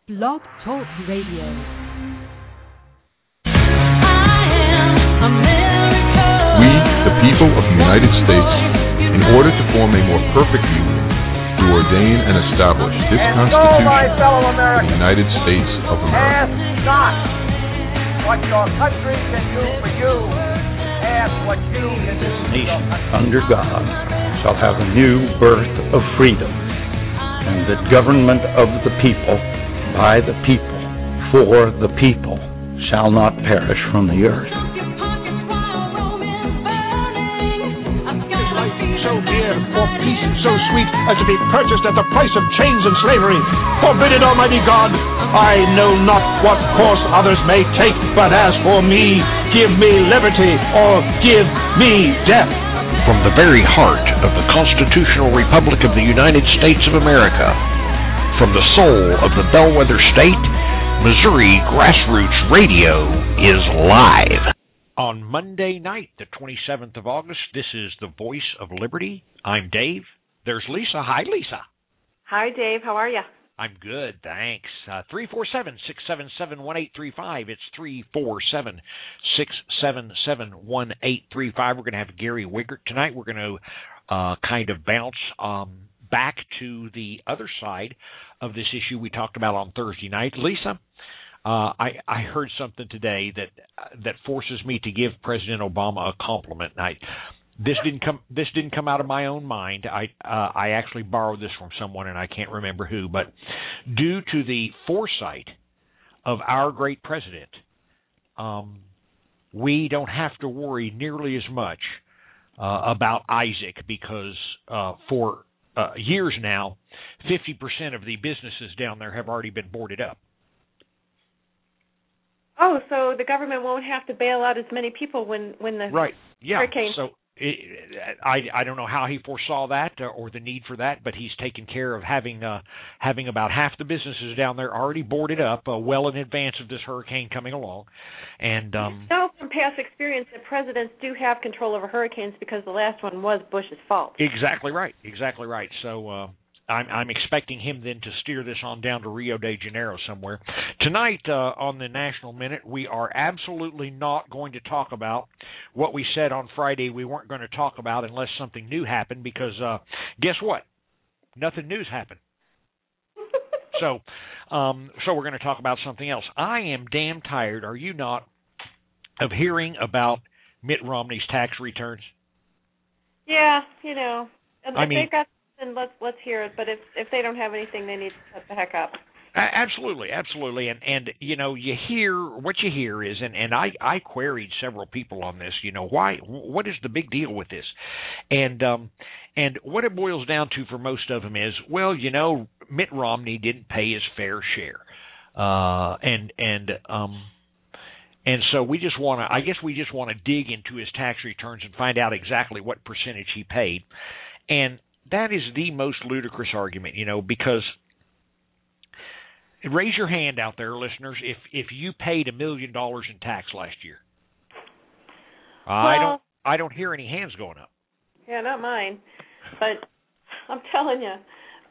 Blog Talk Radio. We, the people of the United States, in order to form a more perfect union, do ordain and establish this Constitution of the United States of America. Ask not what your country can do for you. Ask what you can do for your country. Under God shall have a new birth of freedom, and the government of the people, by the people, for the people, shall not perish from the earth. So dear, for peace so sweet as to be purchased at the price of chains and slavery. Forbid it, Almighty God. I know not what course others may take, but as for me, give me liberty or give me death. From the very heart of the Constitutional Republic of the United States of America, from the soul of the Bellwether State, Missouri Grassroots Radio is live. On Monday night, the 27th of August, this is the Voice of Liberty. I'm Dave. There's Lisa. Hi, Lisa. Hi, Dave. How are you? I'm good, thanks. 347-677-1835. It's 347-677-1835. We're going to have Gary Wiggert tonight. We're going to kind of bounce back to the other side of this issue we talked about on Thursday night. Lisa, I heard something today that forces me to give President Obama a compliment. This didn't come out of my own mind. I actually borrowed this from someone, and I can't remember who. But due to the foresight of our great president, we don't have to worry nearly as much about Isaac, because for years now, 50% of the businesses down there have already been boarded up. Oh, so the government won't have to bail out as many people when the hurricane... So I don't know how he foresaw that or the need for that, but he's taken care of having about half the businesses down there already boarded up well in advance of this hurricane coming along. And you know from past experience that presidents do have control over hurricanes, because the last one was Bush's fault. Exactly right. So I'm expecting him then to steer this on down to Rio de Janeiro somewhere. Tonight on the National Minute, we are absolutely not going to talk about what we said on Friday we weren't going to talk about unless something new happened, because guess what? Nothing new's happened. So we're going to talk about something else. I am damn tired, are you not, of hearing about Mitt Romney's tax returns? Yeah, you know. I mean, they've got... And let's hear it. But if they don't have anything, they need to shut the heck up. Absolutely. And you know, you hear what you hear is, and I queried several people on this. You know, what is the big deal with this? And what it boils down to for most of them is, well, you know, Mitt Romney didn't pay his fair share, and so we just want to dig into his tax returns and find out exactly what percentage he paid. And that is the most ludicrous argument, you know, because raise your hand out there, listeners, if you paid $1 million in tax last year. Well, I don't hear any hands going up. Yeah, not mine. But I'm telling you,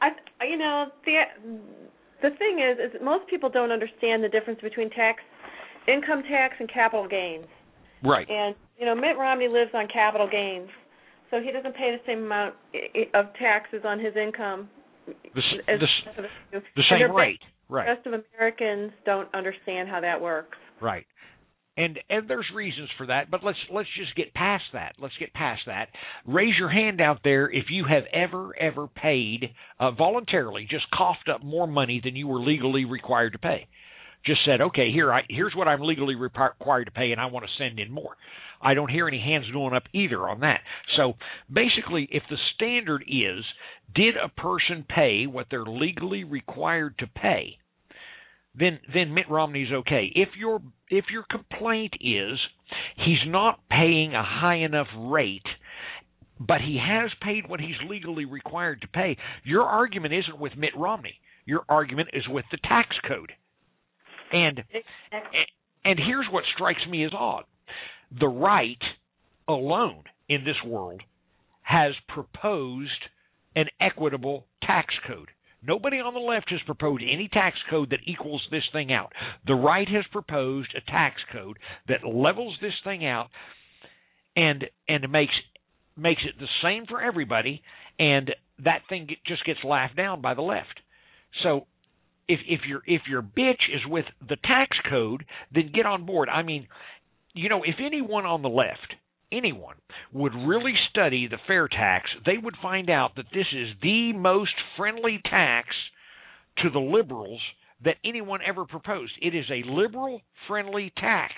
the thing is most people don't understand the difference between income tax and capital gains. Right. And you know, Mitt Romney lives on capital gains. So he doesn't pay the same amount of taxes on his income the same rate. Right. The rest of Americans don't understand how that works. Right. And there's reasons for that, but let's just get past that. Raise your hand out there if you have ever paid voluntarily, just coughed up more money than you were legally required to pay. Just said, okay, here's what I'm legally required to pay, and I want to send in more. I don't hear any hands going up either on that. So basically, if the standard is, did a person pay what they're legally required to pay, then Mitt Romney's okay. If your complaint is he's not paying a high enough rate, but he has paid what he's legally required to pay, your argument isn't with Mitt Romney. Your argument is with the tax code. And here's what strikes me as odd. The right alone in this world has proposed an equitable tax code. Nobody on the left has proposed any tax code that equals this thing out. The right has proposed a tax code that levels this thing out and makes it the same for everybody, and that thing just gets laughed down by the left. So if your bitch is with the tax code, then get on board. I mean, if anyone on the left, anyone would really study the fair tax, they would find out that this is the most friendly tax to the liberals that anyone ever proposed. It is a liberal-friendly tax.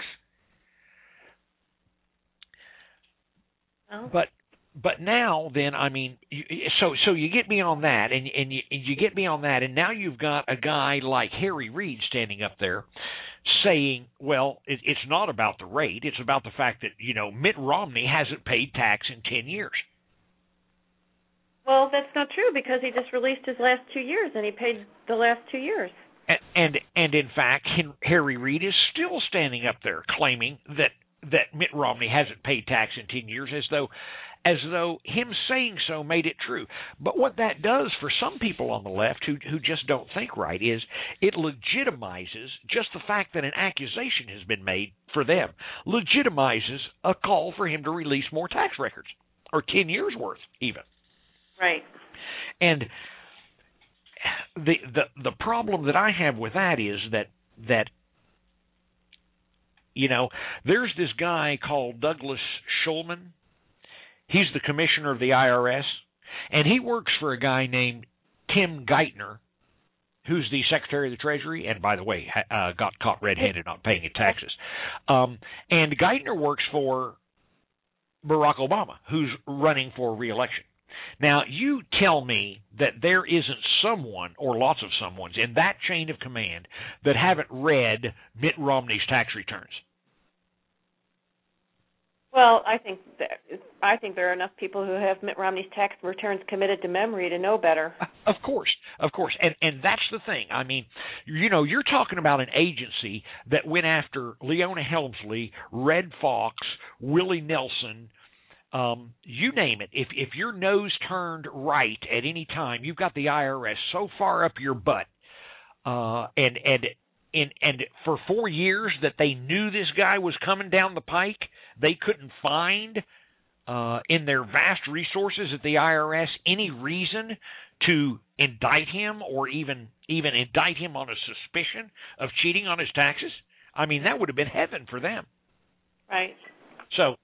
Oh. But now, then, I mean, so you get me on that, and you get me on that, and now you've got a guy like Harry Reid standing up there saying, well, it's not about the rate, it's about the fact that, Mitt Romney hasn't paid tax in 10 years. Well, that's not true, because he just released his last 2 years, and he paid the last 2 years. And in fact, Harry Reid is still standing up there claiming that Mitt Romney hasn't paid tax in 10 years, as though him saying so made it true. But what that does for some people on the left who just don't think right is it legitimizes just the fact that an accusation has been made for them, legitimizes a call for him to release more tax records, or 10 years worth even. Right. And the problem that I have with that is that there's this guy called Douglas Shulman. He's the commissioner of the IRS, and he works for a guy named Tim Geithner, who's the Secretary of the Treasury, and by the way, got caught red-handed not paying his taxes. And Geithner works for Barack Obama, who's running for re-election. Now, you tell me that there isn't someone, or lots of someones, in that chain of command that haven't read Mitt Romney's tax returns. Well, I think there are enough people who have Mitt Romney's tax returns committed to memory to know better. Of course, and that's the thing. I mean, you're talking about an agency that went after Leona Helmsley, Red Fox, Willie Nelson, you name it. If your nose turned right at any time, you've got the IRS so far up your butt, and for 4 years that they knew this guy was coming down the pike, they couldn't find in their vast resources at the IRS any reason to indict him or even indict him on a suspicion of cheating on his taxes. I mean, that would have been heaven for them. Right. So,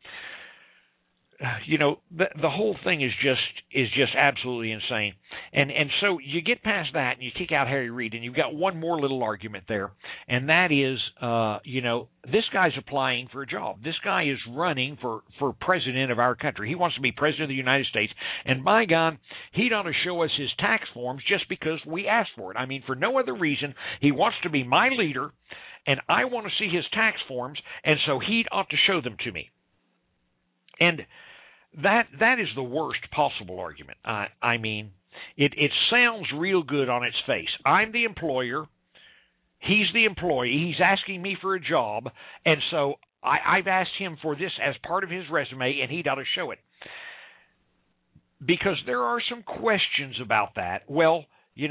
the whole thing is just absolutely insane. And so you get past that and you take out Harry Reid, and you've got one more little argument there, and that is, this guy's applying for a job. This guy is running for president of our country. He wants to be president of the United States, and by God, he ought to show us his tax forms just because we asked for it. I mean, for no other reason. He wants to be my leader, and I want to see his tax forms, and so he ought to show them to me. And that is the worst possible argument. I mean, it sounds real good on its face. I'm the employer. He's the employee. He's asking me for a job, and so I've asked him for this as part of his resume, and he ought to show it. Because there are some questions about that. Well,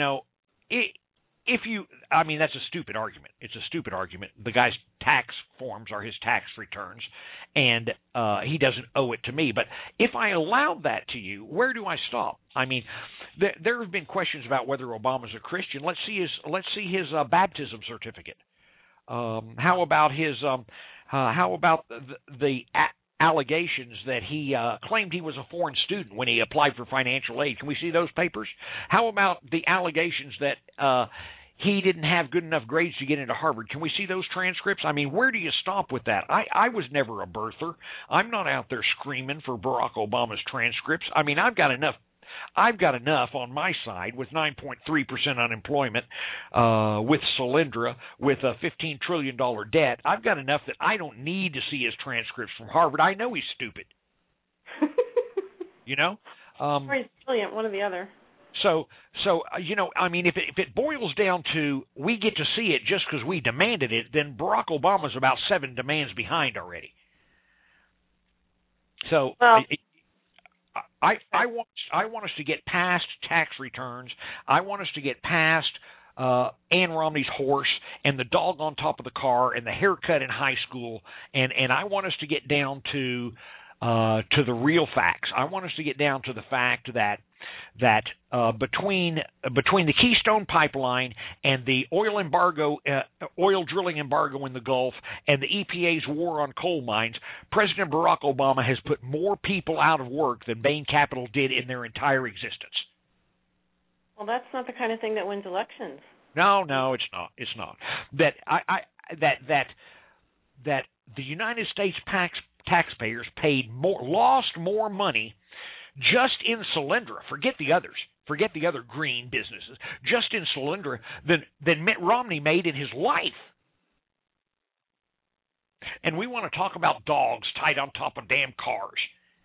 that's a stupid argument. It's a stupid argument. The guy's tax forms are his tax returns, and he doesn't owe it to me. But if I allowed that to you, where do I stop? I mean, there have been questions about whether Obama's a Christian. Let's see his baptism certificate. How about the allegations that he claimed he was a foreign student when he applied for financial aid? Can we see those papers? How about the allegations that he didn't have good enough grades to get into Harvard? Can we see those transcripts? I mean, where do you stop with that? I was never a birther. I'm not out there screaming for Barack Obama's transcripts. I mean, I've got enough on my side with 9.3% unemployment, with Solyndra, with a $15 trillion debt. I've got enough that I don't need to see his transcripts from Harvard. I know he's stupid. Or he's brilliant, one or the other. So I mean, if it boils down to we get to see it just because we demanded it, then Barack Obama's about 7 demands behind already. So, well, I want us to get past tax returns. I want us to get past Ann Romney's horse and the dog on top of the car and the haircut in high school, and I want us to get down to the real facts. I want us to get down to the fact that between the Keystone Pipeline and the oil drilling embargo in the Gulf, and the EPA's war on coal mines, President Barack Obama has put more people out of work than Bain Capital did in their entire existence. Well, that's not the kind of thing that wins elections. No, it's not. It's not. That the United States taxpayers lost more money just in Solyndra. Forget the others. Forget the other green businesses. Just in Solyndra than Mitt Romney made in his life. And we want to talk about dogs tied on top of damn cars.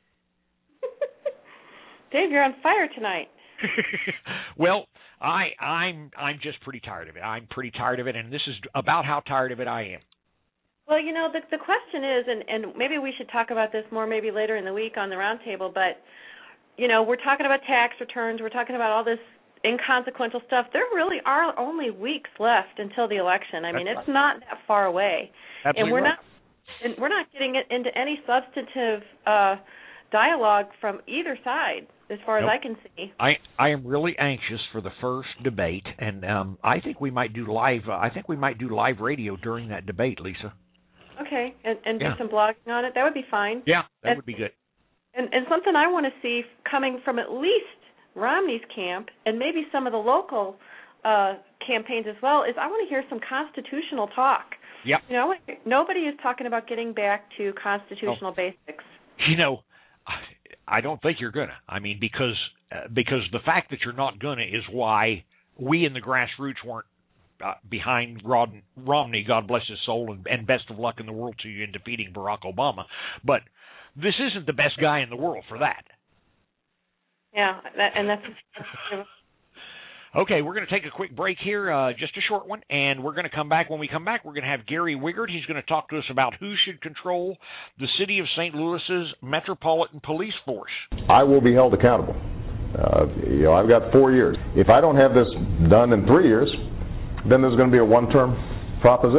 Dave, you're on fire tonight. Well, I'm just pretty tired of it. I'm pretty tired of it, and this is about how tired of it I am. Well, the question is, and maybe we should talk about this more maybe later in the week on the roundtable, but, we're talking about tax returns. We're talking about all this inconsequential stuff. There really are only weeks left until the election. I mean, it's not that far away. Absolutely. And we're not getting into any substantive dialogue from either side, as far as I can see. I am really anxious for the first debate, and I think we might do live. I think we might do live radio during that debate, Lisa. Okay, and do some blogging on it. That would be fine. Yeah, that would be good. And something I want to see coming from at least Romney's camp and maybe some of the local campaigns as well is I want to hear some constitutional talk. Yep. Nobody is talking about getting back to constitutional basics. I don't think you're gonna. I mean, because the fact that you're not gonna is why we in the grassroots weren't behind Romney, God bless his soul, and best of luck in the world to you in defeating Barack Obama. But this isn't the best guy in the world for that. Yeah, that's Okay, we're going to take a quick break here, just a short one, and we're going to come back. When we come back, we're going to have Gary Wiggert. He's going to talk to us about who should control the city of St. Louis's Metropolitan Police Force. I will be held accountable. I've got 4 years. If I don't have this done in 3 years, then there's going to be a one-term proposition.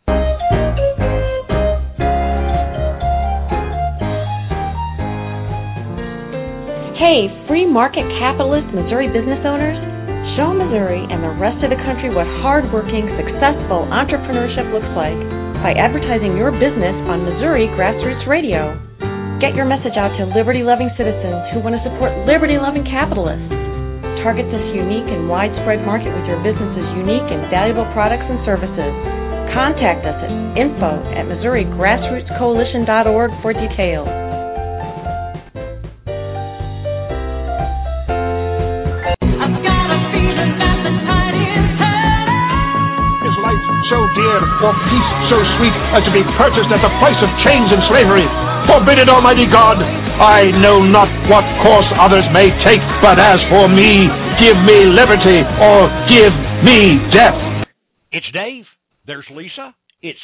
Hey, free market capitalist Missouri business owners, show Missouri and the rest of the country what hard-working, successful entrepreneurship looks like by advertising your business on Missouri Grassroots Radio. Get your message out to liberty-loving citizens who want to support liberty-loving capitalists. Target this unique and widespread market with your business's unique and valuable products and services. Contact us at info@MissouriGrassrootsCoalition.org for details. For peace so sweet as to be purchased at the price of chains and slavery. Forbid it, Almighty God. I know not what course others may take, but as for me, give me liberty or give me death. It's Dave. There's Lisa. It's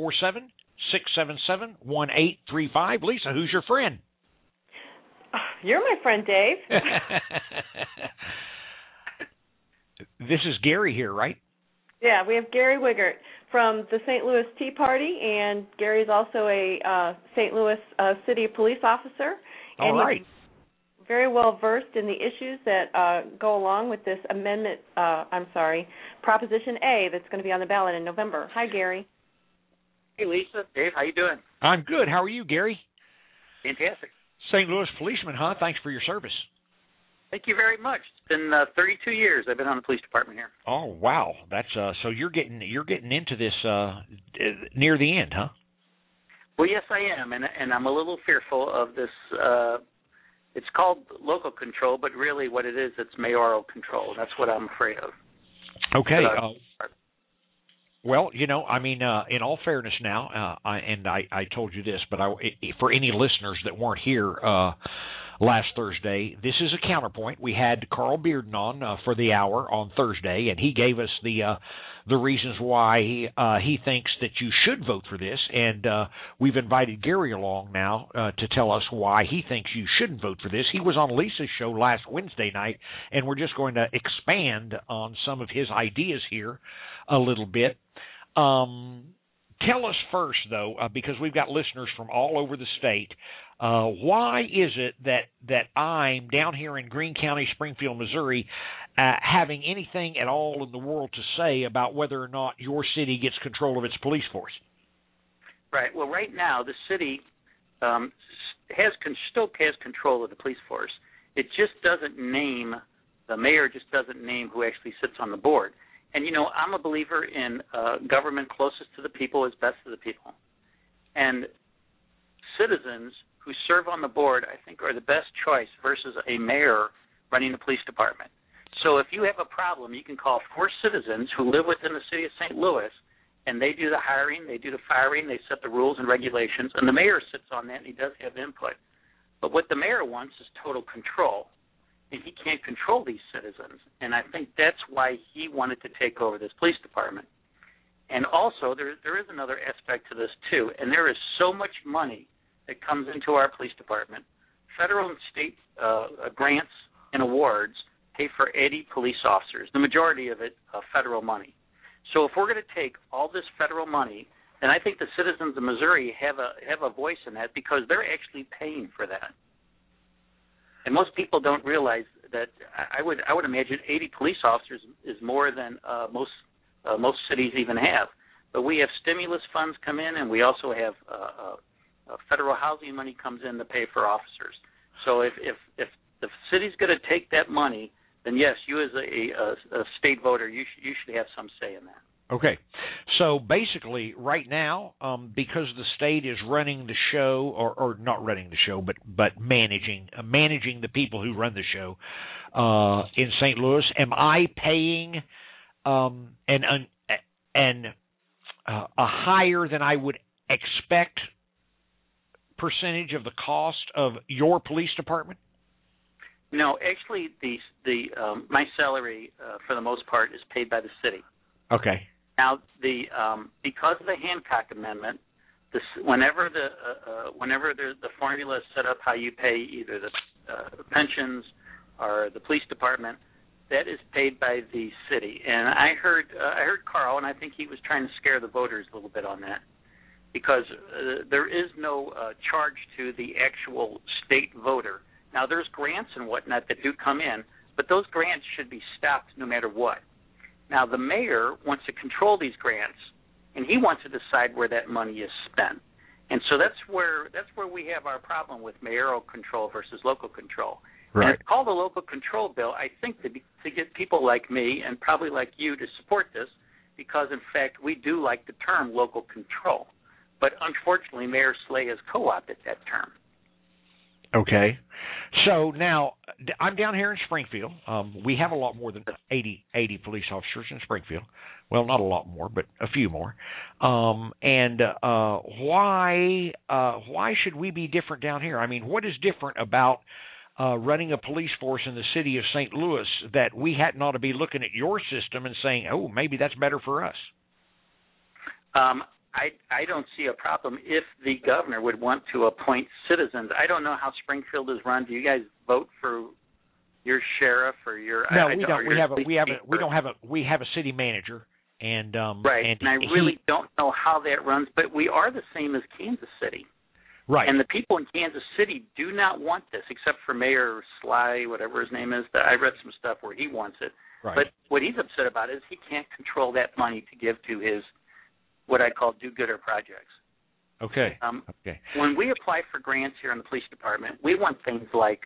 347-677-1835. Lisa, who's your friend? You're my friend, Dave. This is Gary here, right? Yeah, we have Gary Wiggert from the St. Louis Tea Party, and Gary's also a St. Louis City Police officer. And all right. He's very well versed in the issues that go along with this amendment, Proposition A that's going to be on the ballot in November. Hi, Gary. Hey, Lisa. Dave, how you doing? I'm good. How are you, Gary? Fantastic. St. Louis policeman, huh? Thanks for your service. Thank you very much. It's been 32 years I've been on the police department here. Oh, wow. That's so you're getting into this near the end, huh? Well, yes, I am, and I'm a little fearful of this. It's called local control, but really what it is, it's mayoral control. That's what I'm afraid of. Okay. Well, in all fairness now, I told you this, but for any listeners that weren't here last Thursday, this is a counterpoint. We had Carl Bearden on for the hour on Thursday, and he gave us the the reasons why he thinks that you should vote for this. And we've invited Gary along now to tell us why he thinks you shouldn't vote for this. He was on Lisa's show last Wednesday night, and we're just going to expand on some of his ideas here a little bit. Tell us first, though, because we've got listeners from all over the state, why is it that I'm down here in Greene County, Springfield, Missouri, having anything at all in the world to say about whether or not your city gets control of its police force? Right. Well, right now, the city still has control of the police force. It just doesn't name, the mayor just doesn't name who actually sits on the board. And, you know, I'm a believer in government closest to the people is best to the people. And citizens who serve on the board, I think, are the best choice versus a mayor running the police department. So if you have a problem, you can call 4 citizens who live within the city of St. Louis, and they do the hiring, they do the firing, they set the rules and regulations, and the mayor sits on that, and he does have input. But what the mayor wants is total control. And he can't control these citizens. And I think that's why he wanted to take over this police department. And also, there is another aspect to this, too, and there is so much money that comes into our police department. Federal and state grants and awards pay for 80 police officers, the majority of it federal money. So if we're going to take all this federal money, then I think the citizens of Missouri have a voice in that because they're actually paying for that. And most people don't realize that. I would imagine 80 police officers is more than most cities even have. But we have stimulus funds come in, and we also have federal housing money comes in to pay for officers. So if the city's going to take that money, then yes, you as a state voter, you should have some say in that. Okay. So basically, right now, because the state is running the show, or not running the show, but managing the people who run the show in St. Louis, am I paying a higher than I would expect percentage of the cost of your police department? No, actually, my salary for the most part is paid by the city. Okay. Now, because of the Hancock Amendment, whenever the formula is set up how you pay either the pensions or the police department, that is paid by the city. And I heard Carl, and I think he was trying to scare the voters a little bit on that, because there is no charge to the actual state voter. Now, there's grants and whatnot that do come in, but those grants should be stopped no matter what. Now, the mayor wants to control these grants, and he wants to decide where that money is spent. And so that's where we have our problem with mayoral control versus local control. Right. And it's called a local control bill, I think, to get people like me and probably like you to support this, because, in fact, we do like the term local control. But unfortunately, Mayor Slay has co-opted that term. Okay. So now, I'm down here in Springfield. We have a lot more than 80 police officers in Springfield. Well, not a lot more, but a few more. And why should we be different down here? I mean, what is different about running a police force in the city of St. Louis that we hadn't ought to be looking at your system and saying, oh, maybe that's better for us? I don't see a problem if the governor would want to appoint citizens. I don't know how Springfield is run. Do you guys vote for your sheriff or your? No, we don't. We have a city manager, and right. And I really don't know how that runs, but we are the same as Kansas City. Right. And the people in Kansas City do not want this, except for Mayor Sly, whatever his name is. I read some stuff where he wants it. Right. But what he's upset about is he can't control that money to give to his what I call do-gooder projects. Okay. Okay. When we apply for grants here in the police department, we want things like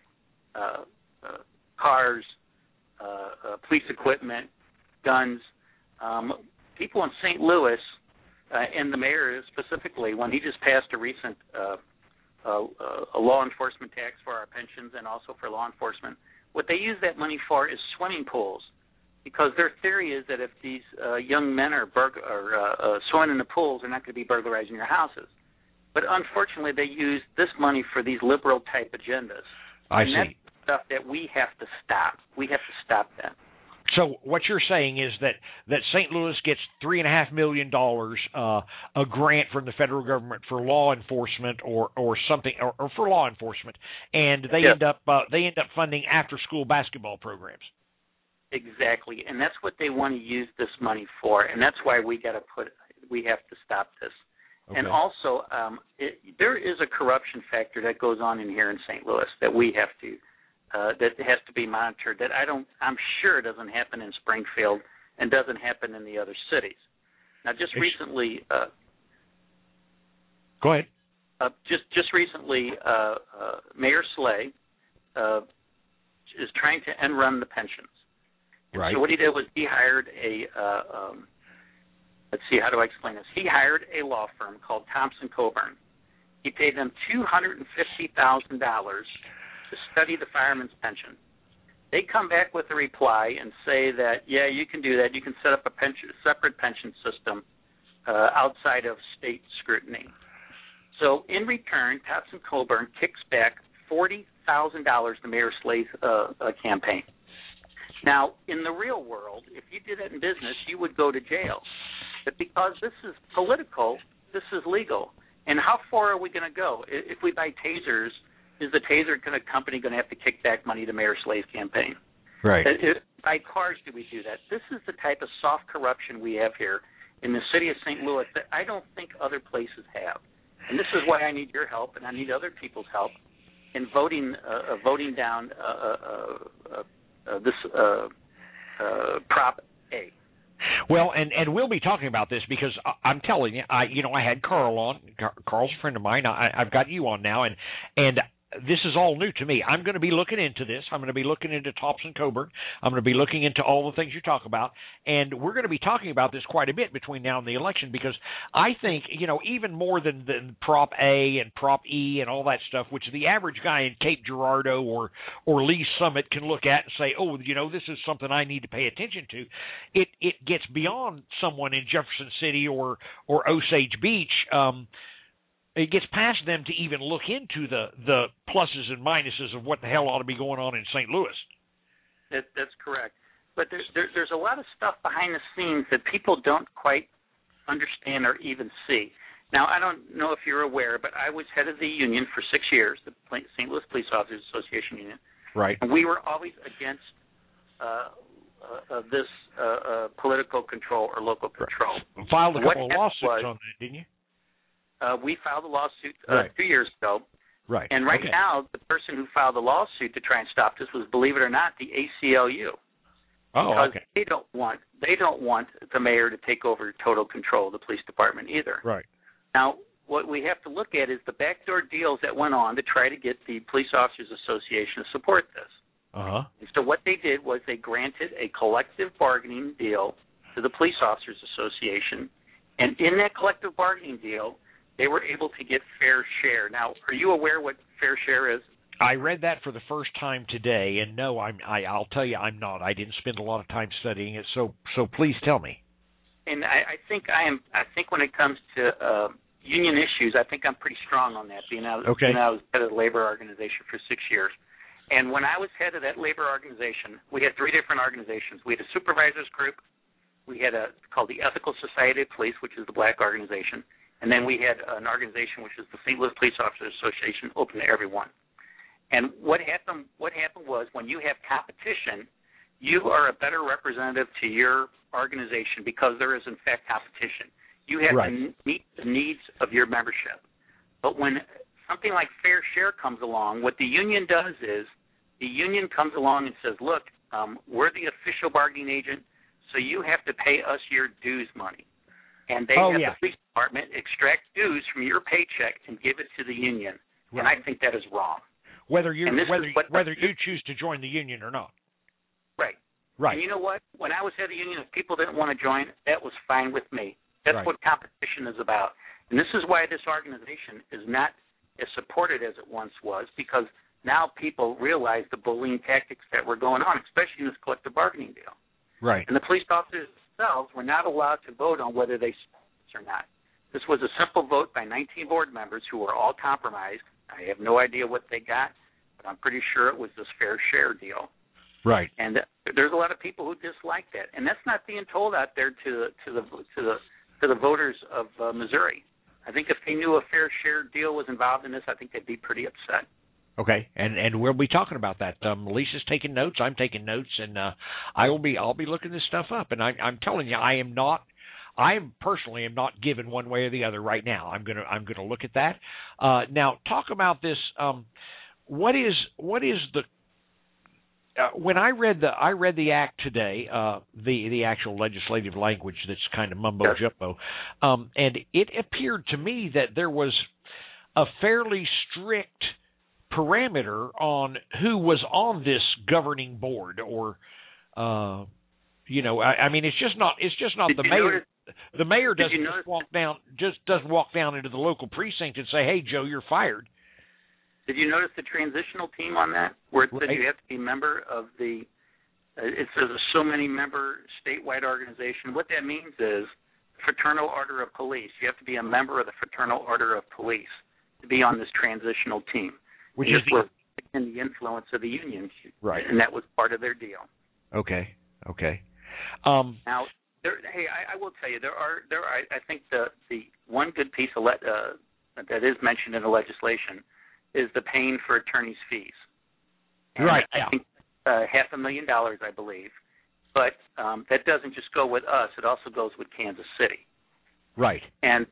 cars, police equipment, guns. People in St. Louis, and the mayor specifically, when he just passed a recent a law enforcement tax for our pensions and also for law enforcement, what they use that money for is swimming pools. Because their theory is that if these young men are swimming in the pools, they're not going to be burglarizing your houses. But unfortunately, they use this money for these liberal-type agendas. I and see. That's stuff that we have to stop. We have to stop that. So what you're saying is that St. Louis gets $3.5 million a grant from the federal government for law enforcement or something or for law enforcement, and they end up funding after school basketball programs. Exactly, and that's what they want to use this money for, and that's why we have to stop this. Okay. And also, there is a corruption factor that goes on in here in St. Louis that we have to. That has to be monitored. That I'm sure doesn't happen in Springfield and doesn't happen in the other cities. Now, just recently, go ahead. Just recently, Mayor Slay is trying to end run the pensions. Right. So what he did was he hired let's see, how do I explain this? He hired a law firm called Thompson Coburn. He paid them $250,000 to study the fireman's pension. They come back with a reply and say that, yeah, you can do that. You can set up a separate pension system outside of state scrutiny. So in return, Thompson Coburn kicks back $40,000 to Mayor Slay's campaign. Now, in the real world, if you did that in business, you would go to jail. But because this is political, this is legal. And how far are we going to go? If we buy tasers, is the taser company going to have to kick back money to Mayor Slay's campaign? Right. By cars do we do that? This is the type of soft corruption we have here in the city of St. Louis that I don't think other places have. And this is why I need your help and I need other people's help in voting down this Prop A. Well, and we'll be talking about this because I'm telling you, I had Carl on. Carl's a friend of mine. I've got you on now, and this is all new to me. I'm going to be looking into this. I'm going to be looking into Thompson Coburn. I'm going to be looking into all the things you talk about, and we're going to be talking about this quite a bit between now and the election because I think, even more than Prop A and Prop E and all that stuff, which the average guy in Cape Girardeau or Lee Summit can look at and say, oh, this is something I need to pay attention to. It gets beyond someone in Jefferson City or Osage Beach. It gets past them to even look into the pluses and minuses of what the hell ought to be going on in St. Louis. That's correct. But there's a lot of stuff behind the scenes that people don't quite understand or even see. Now, I don't know if you're aware, but I was head of the union for 6 years, the St. Louis Police Officers Association Union. Right. And we were always against this political control or local control. Filed a couple of lawsuits on that, didn't you? We filed a lawsuit right. 2 years ago. Right. And right now, the person who filed the lawsuit to try and stop this was, believe it or not, the ACLU. Oh, because okay. They don't want the mayor to take over total control of the police department either. Right. Now, what we have to look at is the backdoor deals that went on to try to get the Police Officers Association to support this. Uh-huh. And so what they did was they granted a collective bargaining deal to the Police Officers Association, and in that collective bargaining deal, they were able to get fair share. Now, are you aware what fair share is? I read that for the first time today, and no, I'll tell you I'm not. I didn't spend a lot of time studying it, so please tell me. And I think when it comes to union issues, I think I'm pretty strong on that, being I was head of the labor organization for 6 years. And when I was head of that labor organization, we had 3 different organizations. We had a supervisors group, we had called the Ethical Society of Police, which is the black organization, and then we had an organization which is the St. Louis Police Officers Association, open to everyone. And what happened was when you have competition, you are a better representative to your organization because there is, in fact, competition. You have to meet the needs of your membership. But when something like fair share comes along, what the union does is the union comes along and says, look, we're the official bargaining agent, so you have to pay us your dues money. And they have the police department extract dues from your paycheck and give it to the union. Right. And I think that is wrong. Whether you choose to join the union or not. Right. Right. And you know what? When I was head of the union, if people didn't want to join, that was fine with me. That's what competition is about. And this is why this organization is not as supported as it once was, because now people realize the bullying tactics that were going on, especially in this collective bargaining deal. Right. And the police officers themselves were not allowed to vote on whether they support this or not. This was a simple vote by 19 board members who were all compromised. I have no idea what they got, but I'm pretty sure it was this fair share deal. Right. And there's a lot of people who dislike that, and that's not being told out there to the voters of Missouri. I think if they knew a fair share deal was involved in this, I think they'd be pretty upset. Okay, and we'll be talking about that. Lisa's taking notes. I'm taking notes, and I'll be looking this stuff up. And I'm telling you, I personally am not given one way or the other right now. I'm gonna look at that. Now, talk about this. What is the when I read the act today, the actual legislative language that's kind of mumbo jumbo, and it appeared to me that there was a fairly strict parameter on who was on this governing board, or I mean, it's just not the mayor. The mayor doesn't doesn't walk down into the local precinct and say, "Hey, Joe, you're fired." Did you notice the transitional team on that, where it said you have to be a member of it says a so many member statewide organization. What that means is Fraternal Order of Police. You have to be a member of the Fraternal Order of Police to be on this transitional team, which is in the influence of the union, right? And that was part of their deal. Okay. Now, I will tell you, there are. I think the one good piece of that is mentioned in the legislation is the paying for attorney's fees. And right. I think $500,000, I believe. But that doesn't just go with us. It also goes with Kansas City. Right. And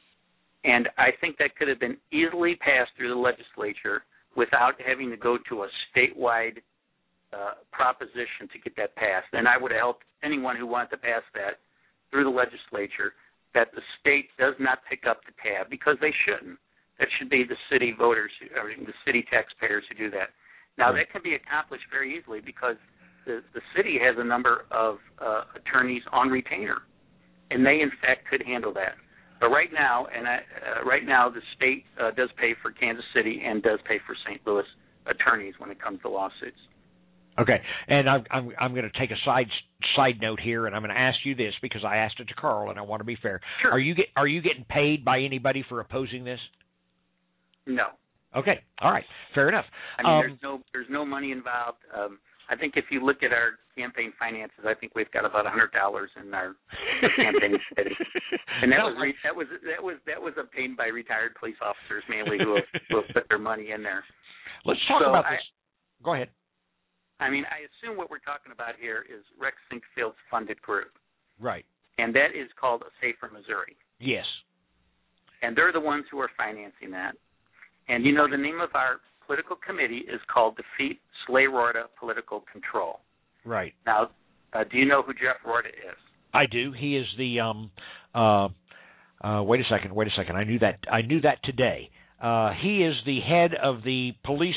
I think that could have been easily passed through the legislature without having to go to a statewide proposition to get that passed. And I would have helped anyone who wanted to pass that through the legislature, that the state does not pick up the tab, because they shouldn't. That should be the city voters, or the city taxpayers who do that. Now, that can be accomplished very easily because the city has a number of attorneys on retainer, and they, in fact, could handle that. But right now, the state does pay for Kansas City and does pay for St. Louis attorneys when it comes to lawsuits. Okay, and I'm going to take a side note here, and I'm going to ask you this because I asked it to Carl, and I want to be fair. Sure. Are you getting paid by anybody for opposing this? No. Okay. All right. Fair enough. I mean, there's no money involved. I think if you look at our campaign finances, I think we've got about $100 in our campaign committee, and that was obtained by retired police officers mainly who have put their money in there. Let's talk about this. Go ahead. I mean, I assume what we're talking about here is Rex Sinkfield's funded group. Right. And that is called Safer Missouri. Yes. And they're the ones who are financing that. And, the name of our political committee is called Defeat Slay-Rorta Political Control. Right. Now, do you know who Jeff Rorta is? I do. He is the wait a second. I knew that today. He is the head of the police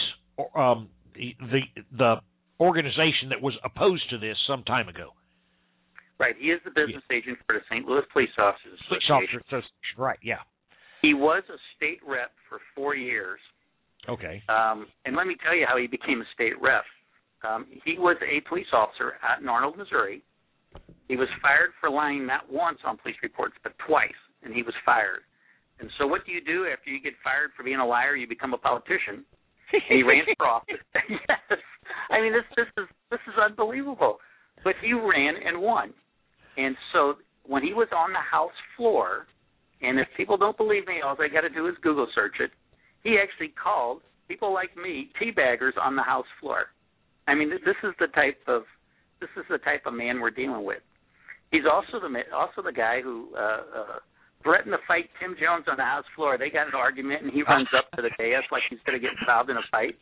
the organization that was opposed to this some time ago. Right. He is the business agent for the St. Louis Police Officers Association. Right, yeah. He was a state rep for 4 years. Okay. And let me tell you how he became a state rep. He was a police officer out in Arnold, Missouri. He was fired for lying not once on police reports, but twice, and he was fired. And so what do you do after you get fired for being a liar? You become a politician. And he ran for office. Yes. I mean, this is unbelievable. But he ran and won. And so when he was on the House floor, and if people don't believe me, all they got to do is Google search it, he actually called people like me teabaggers on the House floor. I mean, this is the type of man we're dealing with. He's also the guy who threatened to fight Tim Jones on the House floor. They got an argument, and he runs up to the dais like he's going to get involved in a fight.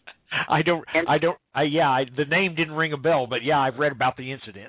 The name didn't ring a bell, but yeah, I've read about the incident.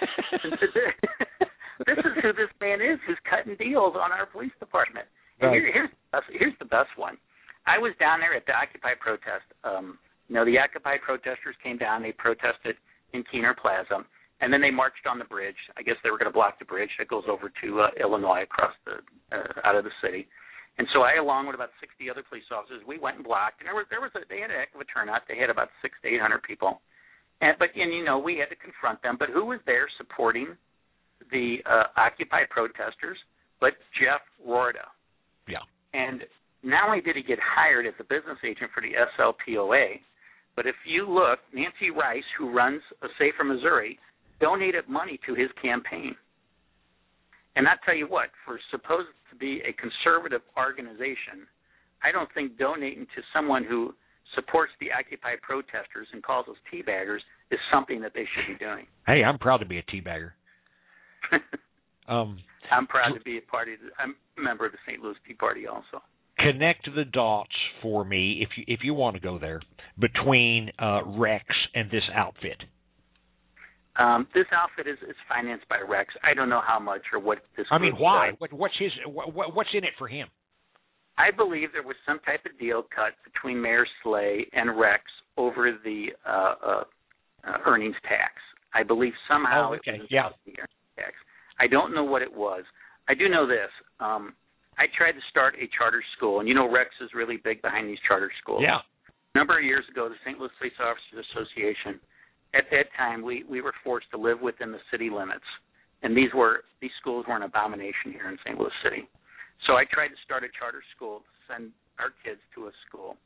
This is who this man is, who's cutting deals on our police department. And here's the best one. I was down there at the Occupy protest. The Occupy protesters came down. They protested in Keener Plaza, and then they marched on the bridge. I guess they were going to block the bridge that goes over to Illinois across out of the city. And so I, along with about 60 other police officers, we went and blocked. And they had a heck of a turnout. They had about 600 to 800 people. But we had to confront them. But who was there supporting the Occupy protesters but Jeff Rorta? Yeah. And not only did he get hired as a business agent for the SLPOA, But if you look, Nancy Rice, who runs a Safer Missouri, donated money to his campaign. And I tell you what, for supposed to be a conservative organization, I don't think donating to someone who supports the Occupy protesters and calls us teabaggers is something that they should be doing. Hey, I'm proud to be a teabagger. I'm proud to be I'm a member of the St. Louis Tea Party also. Connect the dots for me, if you want to go there, between Rex and this outfit. This outfit is financed by Rex. I don't know how much or what this. I mean, why? What's in it for him? I believe there was some type of deal cut between Mayor Slay and Rex over the earnings tax. I believe somehow it was the earnings tax. I don't know what it was. I do know this. I tried to start a charter school, and you know Rex is really big behind these charter schools. Yeah. A number of years ago, the St. Louis Police Officers Association, at that time, we were forced to live within the city limits, and these schools were an abomination here in St. Louis City. So I tried to start a charter school to send our kids to a school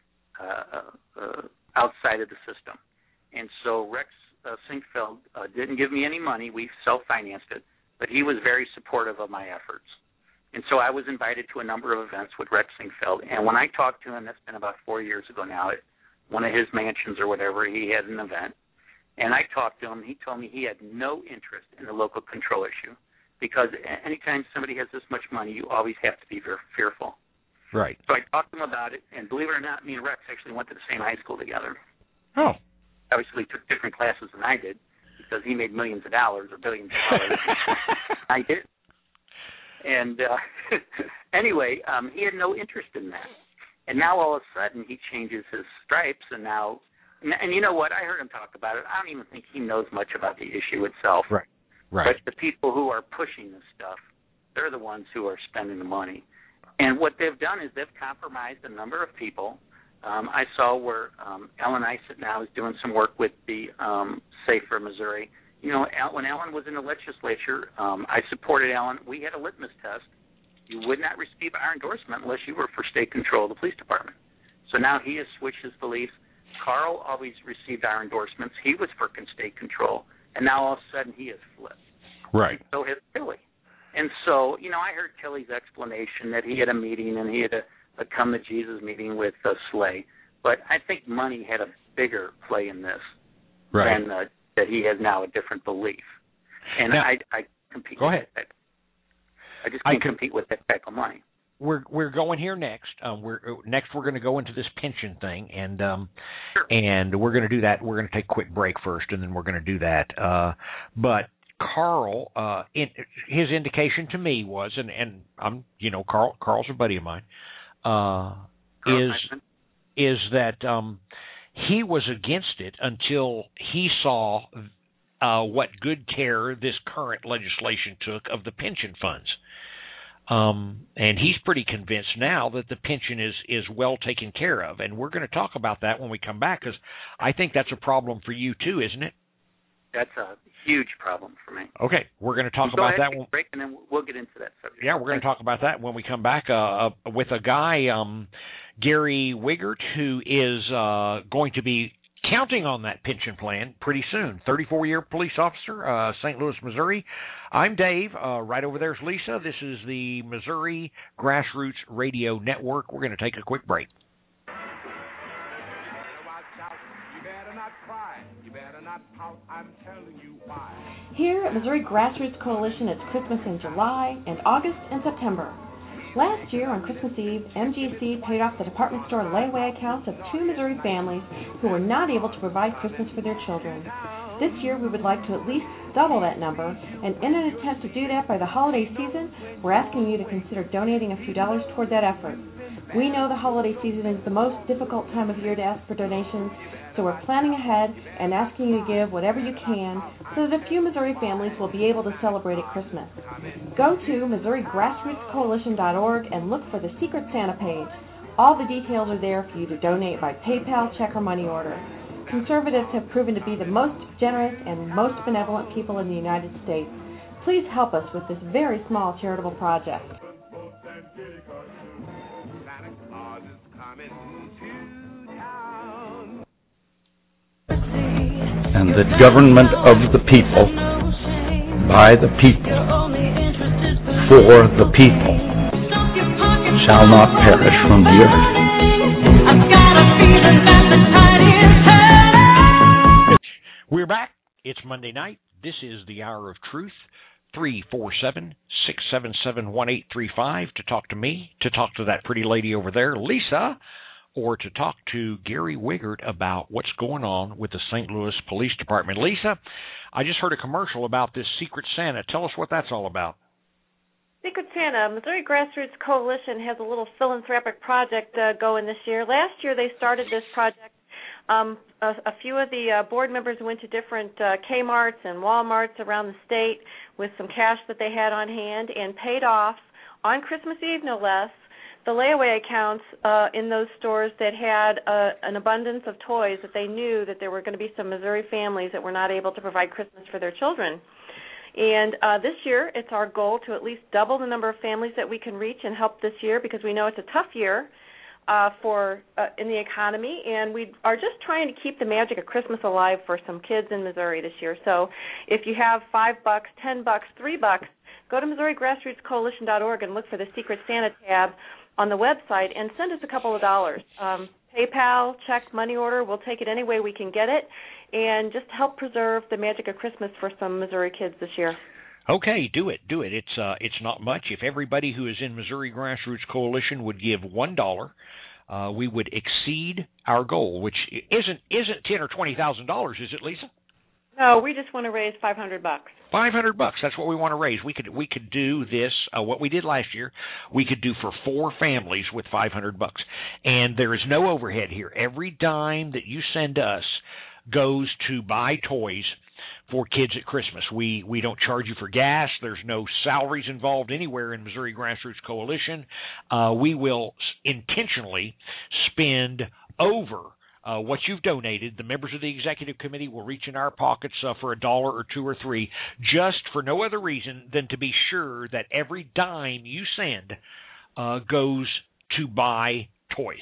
outside of the system. And so Rex Sinkfeld didn't give me any money. We self-financed it, but he was very supportive of my efforts. And so I was invited to a number of events with Rex Sinkfeld. And when I talked to him, that's been about 4 years ago now, at one of his mansions or whatever, he had an event. And I talked to him. He told me he had no interest in the local control issue because anytime somebody has this much money, you always have to be very fearful. Right. So I talked to him about it, and believe it or not, me and Rex actually went to the same high school together. Oh. Obviously took different classes than I did because he made millions of dollars or billions of dollars. I did. And anyway, he had no interest in that. And now all of a sudden he changes his stripes, and now, and you know what? I heard him talk about it. I don't even think he knows much about the issue itself. Right. Right. But the people who are pushing this stuff, they're the ones who are spending the money. And what they've done is they've compromised a number of people. I saw where Ellen Isett now is doing some work with the Safer Missouri. You know, when Ellen was in the legislature, I supported Ellen. We had a litmus test. You would not receive our endorsement unless you were for state control of the police department. So now he has switched his beliefs. Carl always received our endorsements. He was for state control. And now all of a sudden he has flipped. Right. And so has Tilly. And so, you know, I heard Tilly's explanation that he had a meeting and he had a come to Jesus meeting with Slay. But I think money had a bigger play in this than that he has now a different belief. And now, I compete go with ahead. that. I just can't compete with that type of money. We're going here next. We're going to go into this pension thing, and sure. And we're going to do that. We're going to take a quick break first, and then we're going to do that. But Carl, his indication to me was, and I'm, you know, Carl's a buddy of mine, is that he was against it until he saw what good care this current legislation took of the pension funds. And he's pretty convinced now that the pension is well taken care of. And we're going to talk about that when we come back, because I think that's a problem for you too, isn't it? That's a huge problem for me. Okay, we're going to talk about that one. Break, and then we'll get into that subject. Yeah, we're going to talk about that when we come back with a guy, Gary Wiegert, who is going to be counting on that pension plan pretty soon. 34-year police officer, St. Louis, Missouri. I'm Dave. Right over there's Lisa. This is the Missouri Grassroots Radio Network. We're going to take a quick break. Here at Missouri Grassroots Coalition, it's Christmas in July and August and September. Last year, on Christmas Eve, MGC paid off the department store layaway accounts of 2 Missouri families who were not able to provide Christmas for their children. This year, we would like to at least double that number, and in an attempt to do that by the holiday season, we're asking you to consider donating a few dollars toward that effort. We know the holiday season is the most difficult time of year to ask for donations, so we're planning ahead and asking you to give whatever you can so that a few Missouri families will be able to celebrate at Christmas. Go to MissouriGrassrootsCoalition.org and look for the Secret Santa page. All the details are there for you to donate by PayPal, check, or money order. Conservatives have proven to be the most generous and most benevolent people in the United States. Please help us with this very small charitable project. and the government of the people, by the people, for the people, shall not perish from the earth. We're back. It's Monday night. This is the Hour of Truth. 347-677-1835 to talk to me, to talk to that pretty lady over there, Lisa, or to talk to Gary Wiegert about what's going on with the St. Louis Police Department. Lisa, I just heard a commercial about this Secret Santa. Tell us what that's all about. Secret Santa, Missouri Grassroots Coalition has a little philanthropic project going this year. Last year they started this project. A few of the board members went to different Kmarts and Walmarts around the state with some cash that they had on hand and paid off, on Christmas Eve no less, the layaway accounts in those stores that had an abundance of toys that they knew that there were going to be some Missouri families that were not able to provide Christmas for their children. And this year it's our goal to at least double the number of families that we can reach and help this year, because we know it's a tough year in the economy, and we are just trying to keep the magic of Christmas alive for some kids in Missouri this year. So if you have $5, $10, $3, go to MissouriGrassrootsCoalition.org and look for the Secret Santa tab on the website and send us a couple of dollars. PayPal, check, money order, we'll take it any way we can get it, and just help preserve the magic of Christmas for some Missouri kids this year. Okay, do it. It's not much. If everybody who is in Missouri Grassroots Coalition would give $1, we would exceed our goal, which isn't $10,000 or $20,000, is it, Lisa? No, we just want to raise $500. $500. That's what we want to raise. We could do this. What we did last year, we could do for 4 families with $500, and there is no overhead here. Every dime that you send us goes to buy toys for kids at Christmas. We don't charge you for gas. There's no salaries involved anywhere in Missouri Grassroots Coalition. We will intentionally spend over what you've donated. The members of the executive committee will reach in our pockets for $1 or $2 or $3, just for no other reason than to be sure that every dime you send goes to buy toys.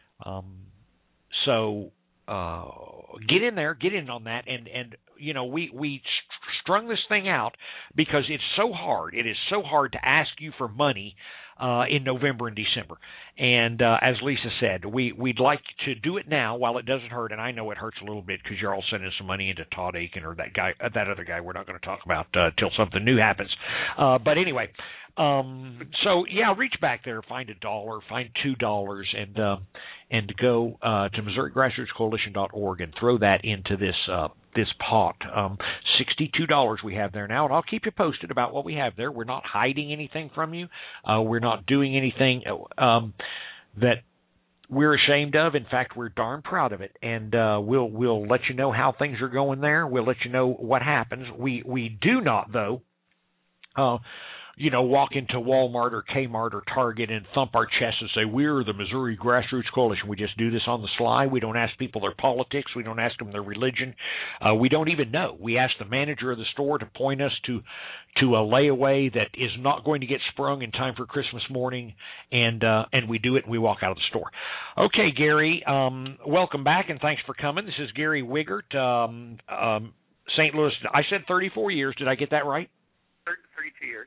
So get in there, get in on that, and you know, we strung this thing out because it's so hard. It is so hard to ask you for money in November and December. And as Lisa said, we'd like to do it now while it doesn't hurt. And I know it hurts a little bit because you're all sending some money into Todd Aiken or that other guy we're not going to talk about till something new happens. But anyway, so yeah, reach back there, find $1, find $2, and go to MissouriGrassrootsCoalition.org and throw that into this pot. $62 we have there now, and I'll keep you posted about what we have there. We're not hiding anything from you. We're not doing anything that we're ashamed of. In fact, we're darn proud of it, and we'll let you know how things are going there. We'll let you know what happens. We do not, though, walk into Walmart or Kmart or Target and thump our chests and say, we're the Missouri Grassroots Coalition. We just do this on the sly. We don't ask people their politics. We don't ask them their religion. We don't even know. We ask the manager of the store to point us to a layaway that is not going to get sprung in time for Christmas morning, and we do it and we walk out of the store. Okay, Gary, welcome back and thanks for coming. This is Gary Wiegert, St. Louis. I said 34 years. Did I get that right? 32 years.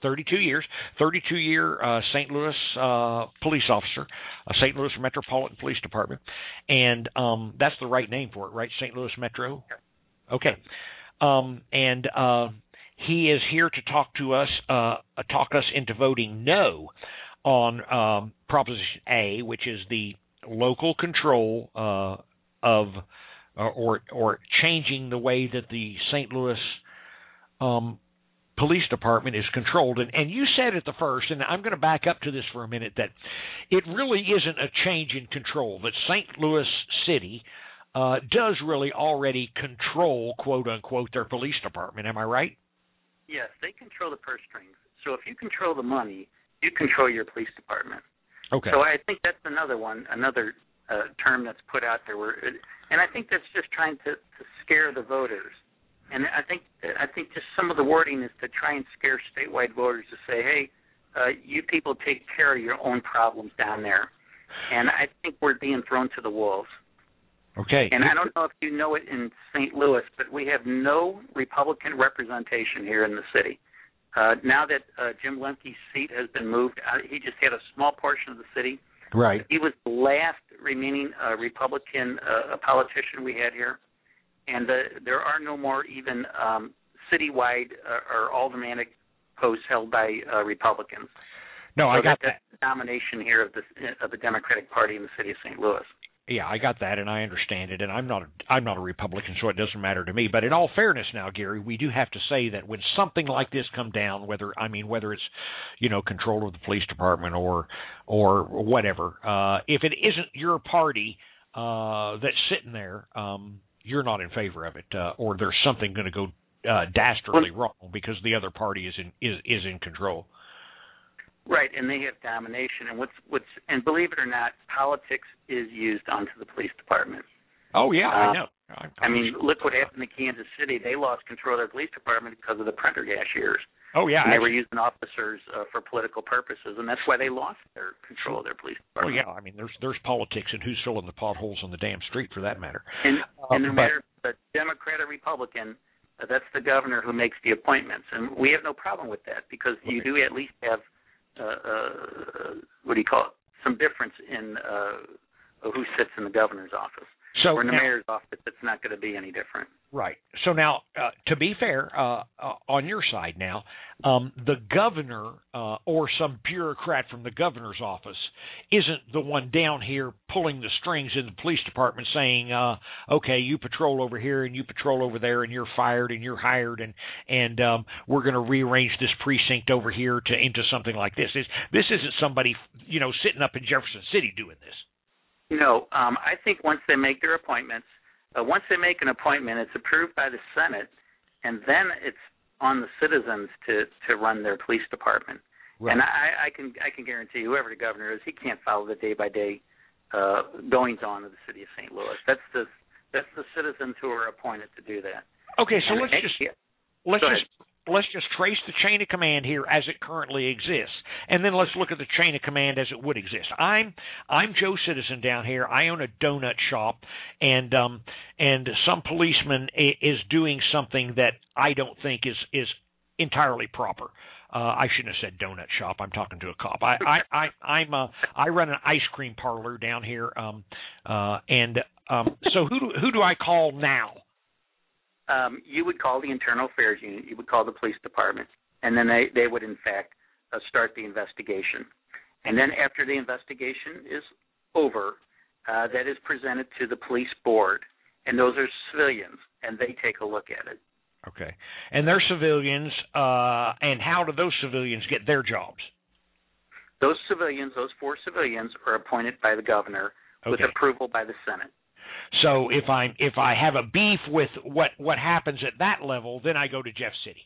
32-year St. Louis police officer, St. Louis Metropolitan Police Department, and that's the right name for it, right? St. Louis Metro? Okay. And he is here to talk to us, talk us into voting no on Proposition A, which is the local control of or changing the way that the St. Louis Police Department is controlled. And you said at the first, and I'm going to back up to this for a minute, that it really isn't a change in control, that St. Louis City does really already control, quote unquote, their police department. Am I right? Yes, they control the purse strings. So if you control the money, you control your police department. Okay. So I think that's another term that's put out there, and I think that's just trying to scare the voters. And I think just some of the wording is to try and scare statewide voters to say, hey, you people take care of your own problems down there. And I think we're being thrown to the wolves. Okay. And I don't know if you know it in St. Louis, but we have no Republican representation here in the city. Now that Jim Lemke's seat has been moved, he just had a small portion of the city. Right. He was the last remaining Republican politician we had here. And there are no more even citywide or aldermanic posts held by Republicans. No, I got that. That's the domination here of the Democratic Party in the city of St. Louis. Yeah, I got that, and I understand it, and I'm not a Republican, so it doesn't matter to me. But in all fairness, now, Gary, we do have to say that when something like this comes down, whether it's control of the police department or whatever, if it isn't your party that's sitting there, you're not in favor of it, or there's something going to go dastardly wrong because the other party is in control. Right, and they have domination, and believe it or not, politics is used onto the police department. Oh yeah, I know. I mean, look what happened in Kansas City. They lost control of their police department because of the Prendergast years. Oh yeah, and they were using officers for political purposes, and that's why they lost their control of their police department. Oh yeah, I mean, there's politics in who's filling the potholes on the damn street, for that matter. And no matter if it's Democrat or Republican, that's the governor who makes the appointments, and we have no problem with that because you do at least have. Some difference in who sits in the governor's office. So or in the now, mayor's office, it's not going to be any different. Right. So now, to be fair, on your side now, the governor or some bureaucrat from the governor's office isn't the one down here pulling the strings in the police department saying, okay, you patrol over here and you patrol over there and you're fired and you're hired and we're going to rearrange this precinct over here into something like this. This isn't somebody, sitting up in Jefferson City doing this. No, I think once they make their appointments, once they make an appointment, it's approved by the Senate, and then it's on the citizens to run their police department. Right. And I can guarantee you, whoever the governor is, he can't follow the day-by-day goings on of the city of St. Louis. That's the citizens who are appointed to do that. Okay, so let's just trace the chain of command here as it currently exists, and then let's look at the chain of command as it would exist. I'm Joe Citizen down here. I own a donut shop, and some policeman is doing something that I don't think is entirely proper. I shouldn't have said donut shop. I'm talking to a cop. I run an ice cream parlor down here, so who do I call now? You would call the Internal Affairs Unit. You would call the police department, and then they would, in fact, start the investigation. And then after the investigation is over, that is presented to the police board, and those are civilians, and they take a look at it. Okay. And they're civilians, and how do those civilians get their jobs? Those 4 civilians, are appointed by the governor with approval by the Senate. So if I have a beef with what happens at that level, then I go to Jeff City.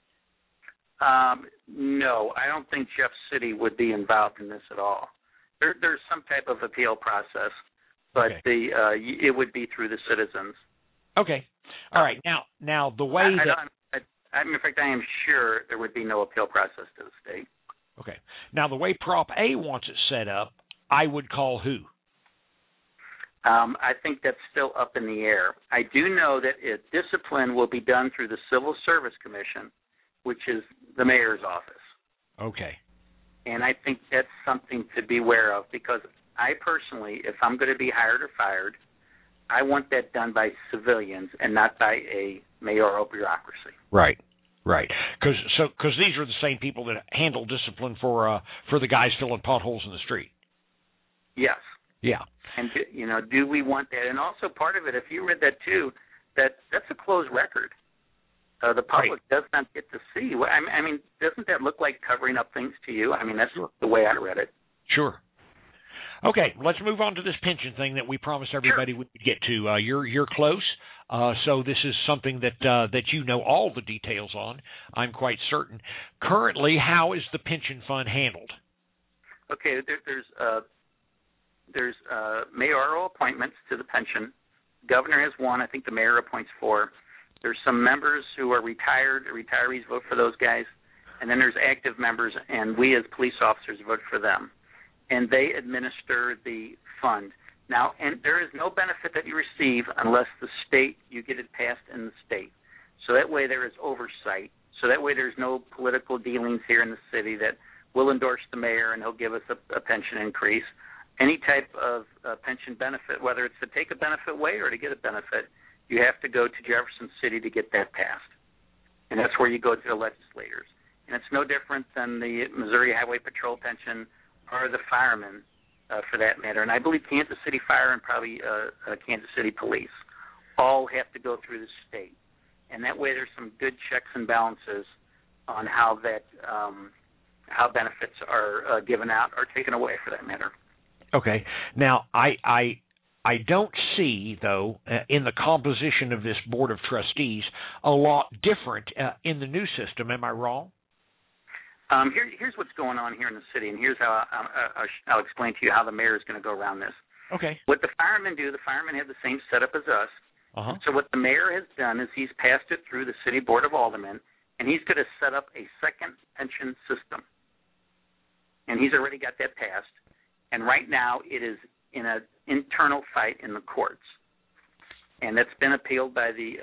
No, I don't think Jeff City would be involved in this at all. There's some type of appeal process, but it would be through the citizens. Okay. All right. Now the way in fact, I am sure there would be no appeal process to the state. Okay. Now the way Prop A wants it set up, I would call who? I think that's still up in the air. I do know that discipline will be done through the Civil Service Commission, which is the mayor's office. Okay. And I think that's something to be aware of because I personally, if I'm going to be hired or fired, I want that done by civilians and not by a mayoral bureaucracy. Right. Because these are the same people that handle discipline for the guys filling potholes in the street. Yes. Yeah. And, do we want that? And also part of it, if you read that too, that's a closed record. The public does not get to see. I mean, doesn't that look like covering up things to you? I mean, that's the way I read it. Sure. Okay, let's move on to this pension thing that we promised everybody we would get to. You're close, so this is something that you know all the details on, I'm quite certain. Currently, how is the pension fund handled? Okay, there's mayoral appointments to the pension. Governor has 1. I think the mayor appoints 4. There's some members who are retired. Retirees vote for those guys. And then there's active members, and we as police officers vote for them. And they administer the fund. Now, and there is no benefit that you receive unless you get it passed in the state. So that way there is oversight. So that way there's no political dealings here in the city that we'll endorse the mayor and he'll give us a pension increase. Any type of pension benefit, whether it's to take a benefit away or to get a benefit, you have to go to Jefferson City to get that passed. And that's where you go to the legislators. And it's no different than the Missouri Highway Patrol pension or the firemen, for that matter. And I believe Kansas City Fire and probably Kansas City Police all have to go through the state. And that way there's some good checks and balances on how that how benefits are given out or taken away, for that matter. Okay. Now, I don't see, though, in the composition of this Board of Trustees, a lot different in the new system. Am I wrong? Here's what's going on here in the city, and here's how I'll explain to you how the mayor is going to go around this. Okay. What the firemen do, the firemen have the same setup as us. Uh-huh. So what the mayor has done is he's passed it through the City Board of Aldermen, and he's going to set up a second pension system. And he's already got that passed. And right now it is in an internal fight in the courts. And that's been appealed by the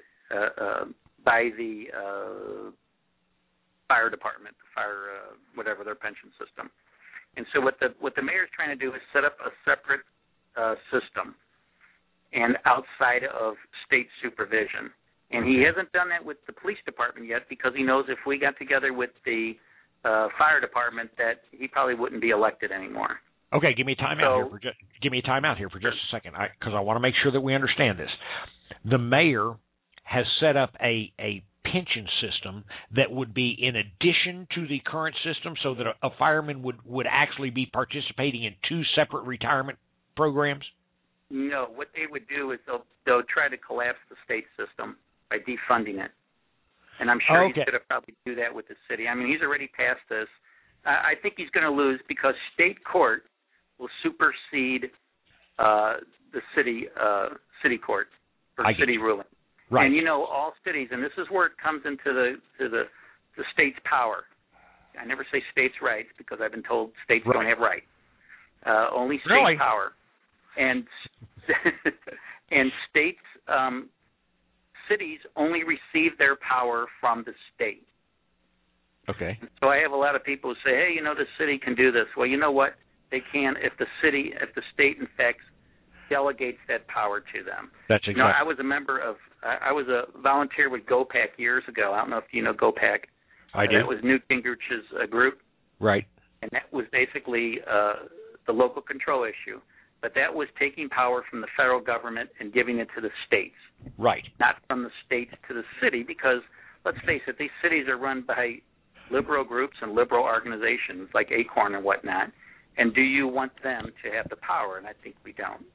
fire department, whatever their pension system. And so what the mayor's trying to do is set up a separate system and outside of state supervision. And he hasn't done that with the police department yet because he knows if we got together with the fire department that he probably wouldn't be elected anymore. Okay, give me time out here for just a second, because I want to make sure that we understand this. The mayor has set up a pension system that would be in addition to the current system, so that a fireman would actually be participating in two separate retirement programs? No, what they would do is they'll try to collapse the state system by defunding it. And I'm sure he's going to probably do that with the city. I mean, he's already passed this. I think he's going to lose because state court will supersede the city court for city ruling. Right. And all cities, and this is where it comes into the state's power. I never say states' rights because I've been told states don't have rights. Only state power. And and states, cities only receive their power from the state. Okay. So I have a lot of people who say, hey, the city can do this. Well, you know what? They can if the state, in fact, delegates that power to them. That's exactly. I was a volunteer with GOPAC years ago. I don't know if you know GOPAC. I do. That was Newt Gingrich's group. Right. And that was basically the local control issue. But that was taking power from the federal government and giving it to the states. Right. Not from the states to the city, because, let's face it, these cities are run by liberal groups and liberal organizations like Acorn and whatnot. And do you want them to have the power? And I think we don't.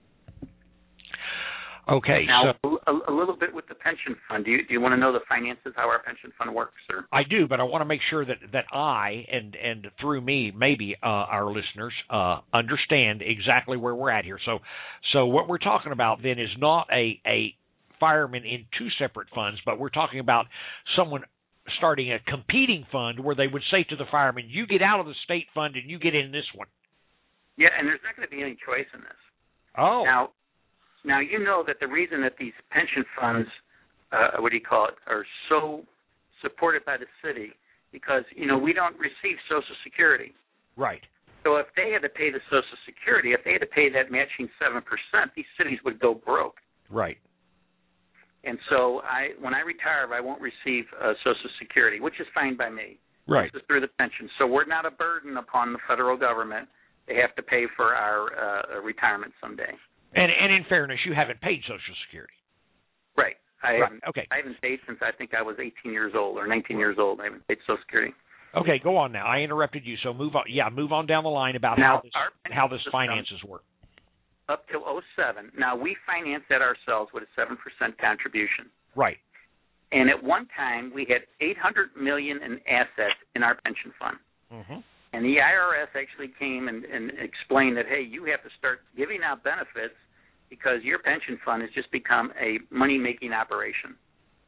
Okay. Now, a little bit with the pension fund. Do you want to know the finances, how our pension fund works, sir? I do, but I want to make sure that I, and through me, maybe our listeners, understand exactly where we're at here. So what we're talking about then is not a fireman in two separate funds, but we're talking about someone starting a competing fund where they would say to the fireman, you get out of the state fund and you get in this one. Yeah, and there's not going to be any choice in this. Oh. Now you know that the reason that these pension funds, are so supported by the city, because, we don't receive Social Security. Right. So if they had to pay the Social Security, if they had to pay that matching 7%, these cities would go broke. Right. And so when I retire, I won't receive Social Security, which is fine by me. Right. This is through the pension. So we're not a burden upon the federal government. They have to pay for our retirement someday. And in fairness, you haven't paid Social Security. Right. I haven't paid since I think I was 18 years old or 19 years old. I haven't paid Social Security. Okay, go on now. I interrupted you, so move on. Yeah, move on down the line about how this finances work. Up till 2007. Now, we finance that ourselves with a 7% contribution. Right. And at one time, we had $800 million in assets in our pension fund. Mm-hmm. And the IRS actually came and explained that, hey, you have to start giving out benefits because your pension fund has just become a money-making operation.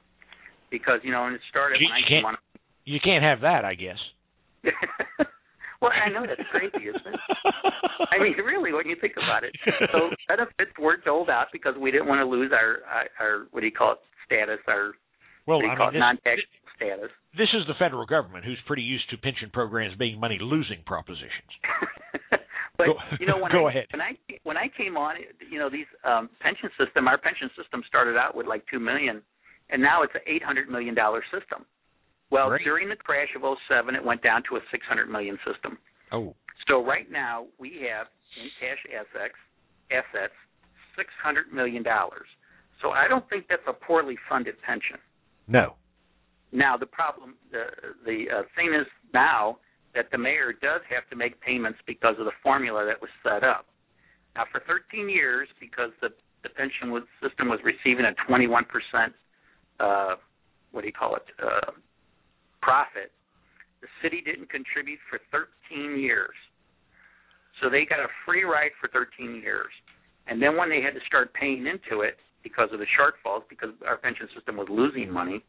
Because, when it started... You can't have that, I guess. Well, I know that's crazy, isn't it? I mean, really, when you think about it. So benefits were doled out because we didn't want to lose our what do you call it, status, our non-tax status. This is the federal government who's pretty used to pension programs being money-losing propositions. But go ahead. When I came on, these our pension system started out with like $2 million, and now it's an $800 million system. Well, Great. During the crash of 2007, it went down to a $600 million system. Oh. So right now we have in cash assets $600 million. So I don't think that's a poorly funded pension. No. Now the problem, the thing is now that the mayor does have to make payments because of the formula that was set up. Now for 13 years, because the pension system was receiving a 21% profit, the city didn't contribute for 13 years. So they got a free ride for 13 years. And then when they had to start paying into it because of the shortfalls, because our pension system was losing money,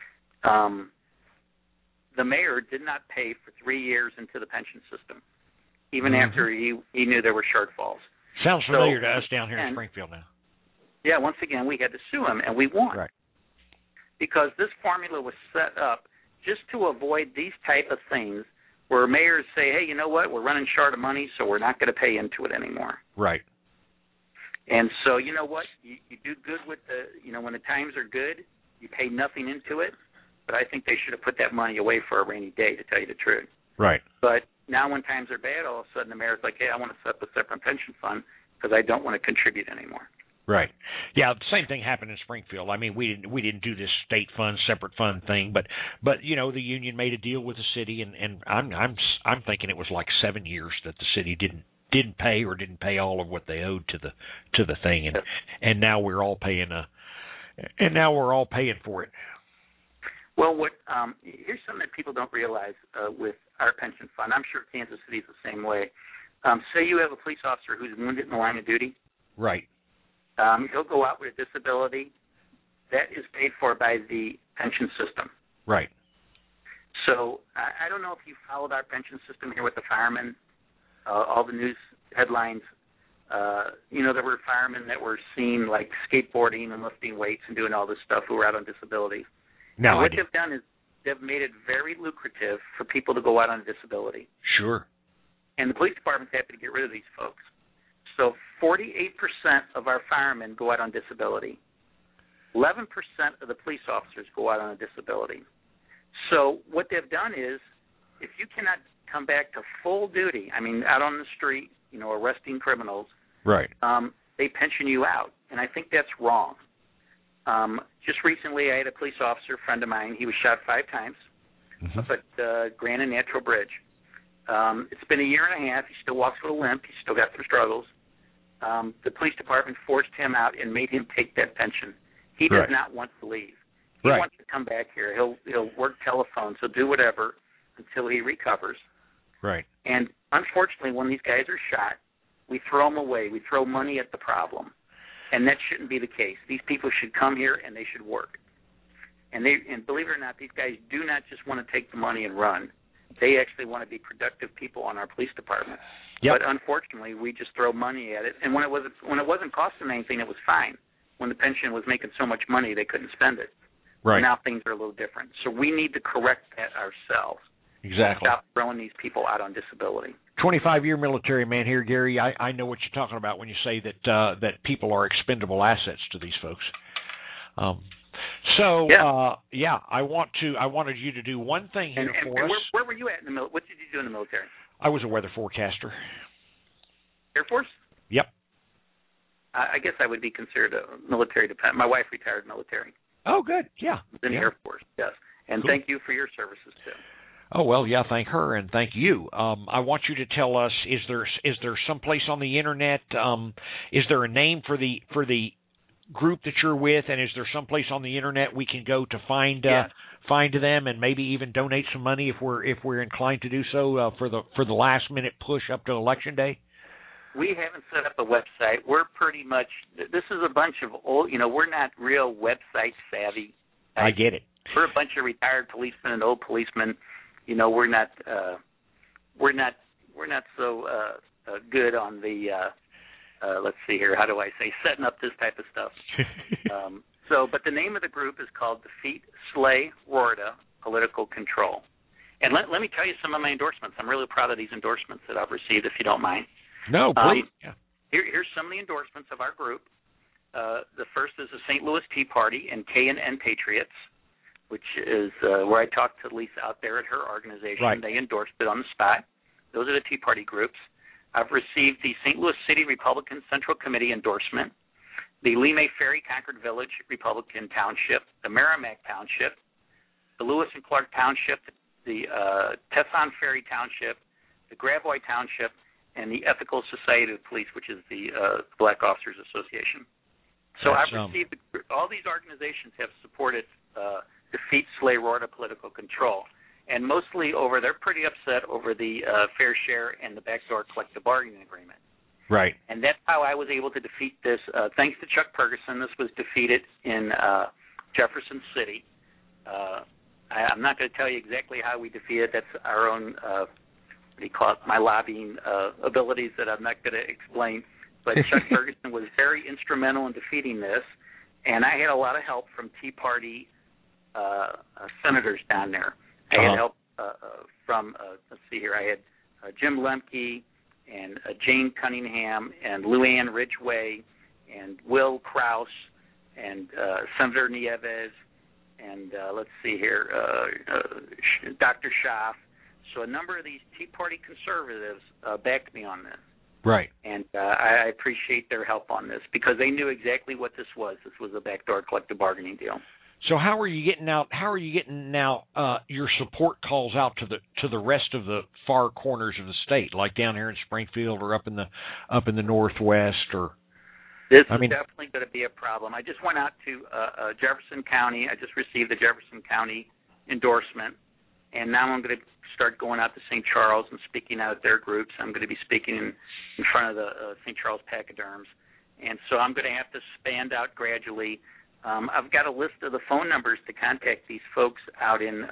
the mayor did not pay for 3 years into the pension system, even after he knew there were shortfalls. Sounds familiar to us down here in Springfield now. Yeah, once again, we had to sue him, and we won. Right. Because this formula was set up just to avoid these type of things where mayors say, hey, you know what, we're running short of money, so we're not going to pay into it anymore. Right. And so, you know what, you do good with when the times are good, you pay nothing into it, but I think they should have put that money away for a rainy day, to tell you the truth. Right. But now when times are bad, all of a sudden the mayor's like, hey, I want to set up a separate pension fund because I don't want to contribute anymore. Right. Yeah, the same thing happened in Springfield. I mean, we didn't do this state fund, separate fund thing, but the union made a deal with the city, and I'm thinking it was like 7 years that the city didn't pay or didn't pay all of what they owed to the thing, and now we're all paying for it. Well, here's something that people don't realize with our pension fund. I'm sure Kansas City is the same way. Say you have a police officer who's wounded in the line of duty. Right. He'll go out with a disability. That is paid for by the pension system. Right. So I don't know if you followed our pension system here with the firemen, all the news headlines. There were firemen that were seen like skateboarding and lifting weights and doing all this stuff who were out on disability. No, what they've done is they've made it very lucrative for people to go out on disability. Sure. And the police department's happy to get rid of these folks. So 48% of our firemen go out on disability. 11% of the police officers go out on a disability. So what they've done is, if you cannot come back to full duty, I mean, out on the street, arresting criminals, right? They pension you out, and I think that's wrong. Just recently, I had a police officer friend of mine. He was shot 5 times up at Grand and Natural Bridge. It's been a year and a half. He still walks with a limp. He's still got some struggles. The police department forced him out and made him take that pension. He does not want to leave. He wants to come back here. He'll work telephones. He'll do whatever until he recovers. Right. And unfortunately, when these guys are shot, we throw them away. We throw money at the problem. And that shouldn't be the case. These people should come here and they should work. And believe it or not, these guys do not just want to take the money and run. They actually want to be productive people on our police department. Yep. But unfortunately, we just throw money at it. And when it wasn't costing anything, it was fine. When the pension was making so much money, they couldn't spend it. Right. Now things are a little different. So we need to correct that ourselves. Exactly. Stop throwing these people out on disability. 25-year military man here, Gary. I know what you're talking about when you say that people are expendable assets to these folks. I wanted you to do one thing here for us. Where were you at in the military? What did you do in the military? I was a weather forecaster. Air Force? Yep. I guess I would be considered a military dependent. My wife retired military. Oh, good. Yeah. In the Air Force, yes. And thank you for your services, too. Oh, well, yeah, thank her and thank you. I want you to tell us, is there some place on the Internet, is there a name for the group that you're with, and is there some place on the Internet we can go to find them and maybe even donate some money if we're inclined to do so for the last minute push up to Election Day? We haven't set up a website. We're pretty much, this is a bunch of old, we're not real website savvy. I get it. We're a bunch of retired policemen and old policemen. We're not so good on the let's see here, how do I say, setting up this type of stuff. But the name of the group is called Defeat, Slay, Rorta, Political Control. And let me tell you some of my endorsements. I'm really proud of these endorsements that I've received, if you don't mind. No, please. Here's some of the endorsements of our group. The first is the St. Louis Tea Party and K&N Patriots, which is where I talked to Lisa out there at her organization. Right. They endorsed it on the spot. Those are the Tea Party groups. I've received the St. Louis City Republican Central Committee endorsement, the Lemay Ferry Concord Village Republican Township, the Merrimack Township, the Lewis and Clark Township, the Tesson Ferry Township, the Gravois Township, and the Ethical Society of Police, which is the Black Officers Association. So I've received, all these organizations have supported Defeat, Slay, Rorta, Political Control. And mostly they're pretty upset over the fair share and the backdoor collective bargaining agreement. Right. And that's how I was able to defeat this. Thanks to Chuck Ferguson, this was defeated in Jefferson City. I'm not going to tell you exactly how we defeated. That's our own, my lobbying abilities that I'm not going to explain. But Chuck Ferguson was very instrumental in defeating this. And I had a lot of help from Tea Party senators down there. I had help from, let's see here, I had Jim Lemke and Jane Cunningham and Luann Ridgway and Will Krause and Senator Nieves and let's see here, Dr. Schaaf. So a number of these Tea Party conservatives backed me on this. Right. And I appreciate their help on this because they knew exactly what this was. This was a backdoor collective bargaining deal. So how are you getting now your support calls out to the rest of the far corners of the state, like down here in Springfield or up in the Northwest? Or this is definitely going to be a problem. I just went out to Jefferson County. I just received the Jefferson County endorsement, and now I'm going to start going out to St. Charles and speaking out at their groups. I'm going to be speaking in front of the St. Charles Pachyderms, and so I'm going to have to expand out gradually. I've got a list of the phone numbers to contact these folks out in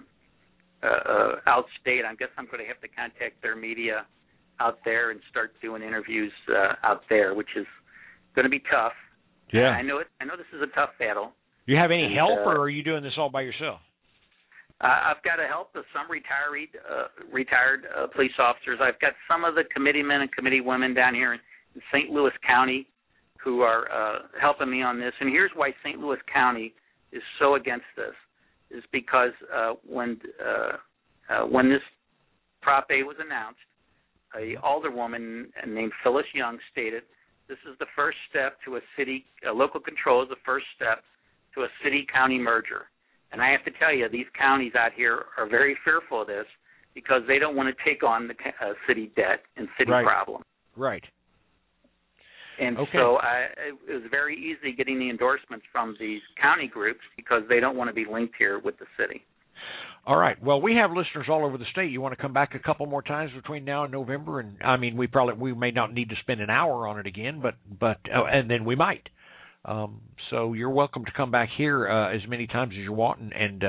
outstate. I guess I'm going to have to contact their media out there and start doing interviews out there, which is going to be tough. Yeah, I know this is a tough battle. Do you have any help, or are you doing this all by yourself? I've got to help with some retired police officers. I've got some of the committeemen and committeewomen down here in St. Louis County who are helping me on this. And here's why St. Louis County is so against this, is because when this Prop A was announced, a alderwoman named Phyllis Young stated, this is the first step to local control is the first step to a city-county merger. And I have to tell you, these counties out here are very fearful of this because they don't want to take on the city debt and city problems. Right. And so it was very easy getting the endorsements from these county groups because they don't want to be linked here with the city. All right. Well, we have listeners all over the state. You want to come back a couple more times between now and November? And I mean, we may not need to spend an hour on it again, but and then we might. So you're welcome to come back here as many times as you want and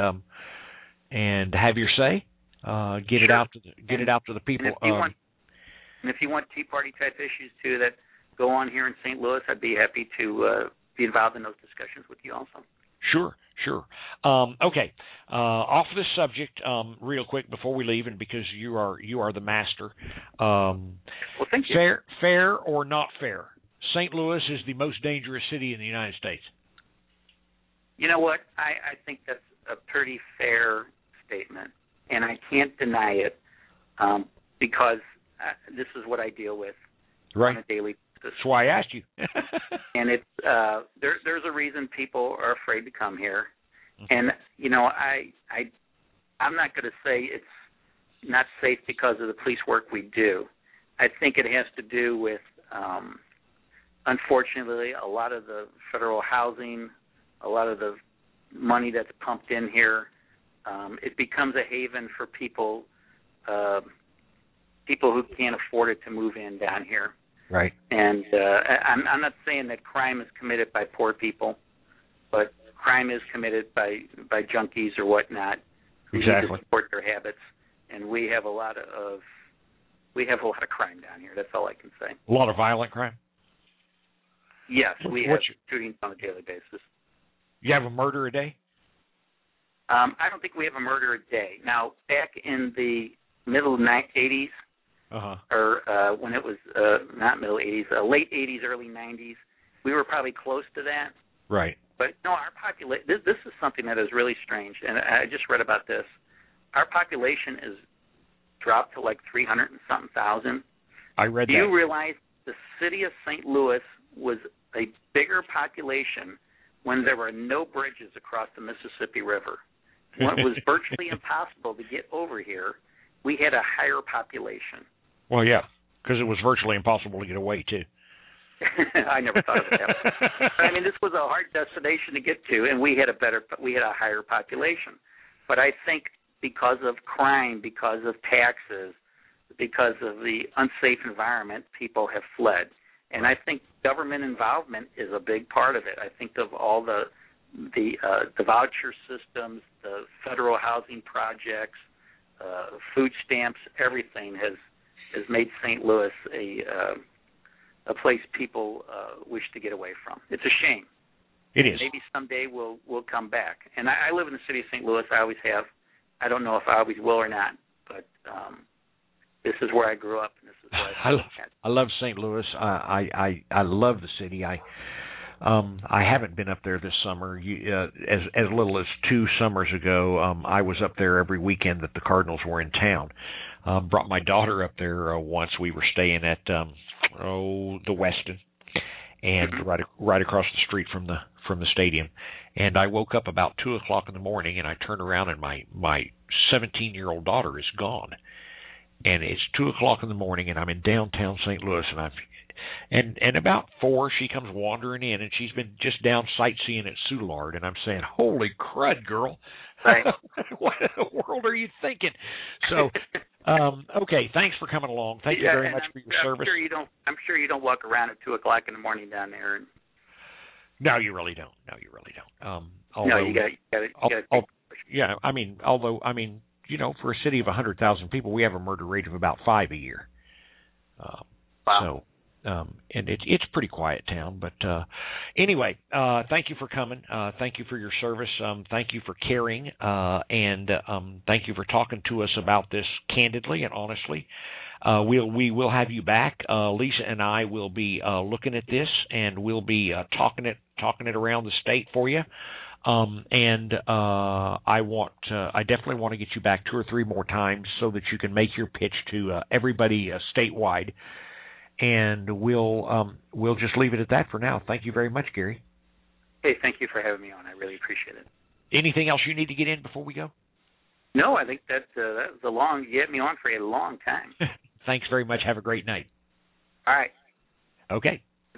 have your say. Get it out to the people. And if you want Tea Party type issues too that go on here in St. Louis, I'd be happy to be involved in those discussions with you also. Sure. Okay. Off this subject, real quick before we leave, and because you are the master. Well, thank you. Fair or not fair? St. Louis is the most dangerous city in the United States. You know what? I think that's a pretty fair statement, and I can't deny it because this is what I deal with on a daily basis. That's why I asked you. And it's there's a reason people are afraid to come here, and I'm not going to say it's not safe because of the police work we do. I think it has to do with, unfortunately, a lot of the federal housing, a lot of the money that's pumped in here. It becomes a haven for people who can't afford it to move in down here. Right. And I'm not saying that crime is committed by poor people, but crime is committed by junkies or whatnot who need to support their habits. And we have a lot of We have a lot of crime down here. That's all I can say. A lot of violent crime? Yes, we have shootings on a daily basis. You have a murder a day? I don't think we have a murder a day. Now, back in the middle 80s, or when it was not middle 80s, late 80s, early 90s, we were probably close to that. Right. But no, our population. This is something that is really strange, and I just read about this. Our population is dropped to like 300 and something thousand. I read that. Do you realize the city of St. Louis was a bigger population when there were no bridges across the Mississippi River? When it was virtually impossible to get over here, we had a higher population. Well, yeah, because it was virtually impossible to get away, too. I never thought of that. But, I mean, this was a hard destination to get to, and we had a higher population. But I think because of crime, because of taxes, because of the unsafe environment, people have fled. And I think government involvement is a big part of it. I think of all the voucher systems, the federal housing projects, food stamps, everything has made St. Louis a place people wish to get away from. It's a shame. It is. Maybe someday we'll come back. And I live in the city of St. Louis. I always have. I don't know if I always will or not, but this is where I grew up, and this is where I love St. Louis. I love the city. I haven't been up there this summer. As little as 2 summers ago, I was up there every weekend that the Cardinals were in town. Brought my daughter up there once. We were staying at the Westin, and right across the street from the stadium. And I woke up about 2:00 in the morning, and I turned around, and my 17-year-old daughter is gone. And it's 2:00 in the morning, and I'm in downtown St. Louis, and about 4 she comes wandering in, and she's been just down sightseeing at Soulard, and I'm saying, "Holy crud, girl! Right. What in the world are you thinking?" So, okay, thanks for coming along. Thank you very much for your service. I'm sure you don't walk around at 2:00 in the morning down there. No, you really don't. No, you got. Yeah, for a city of 100,000 people, we have a murder rate of about 5 a year. Wow. So, and it's pretty quiet town. But anyway, thank you for coming. Thank you for your service. Thank you for caring, and thank you for talking to us about this candidly and honestly. We will have you back. Lisa and I will be looking at this, and we'll be talking it around the state for you. And I definitely want to get you back 2 or 3 more times so that you can make your pitch to everybody statewide. And we'll just leave it at that for now. Thank you very much, Gary. Hey, thank you for having me on. I really appreciate it. Anything else you need to get in before we go? No, I think that was you had me on for a long time. Thanks very much. Have a great night. All right. Okay.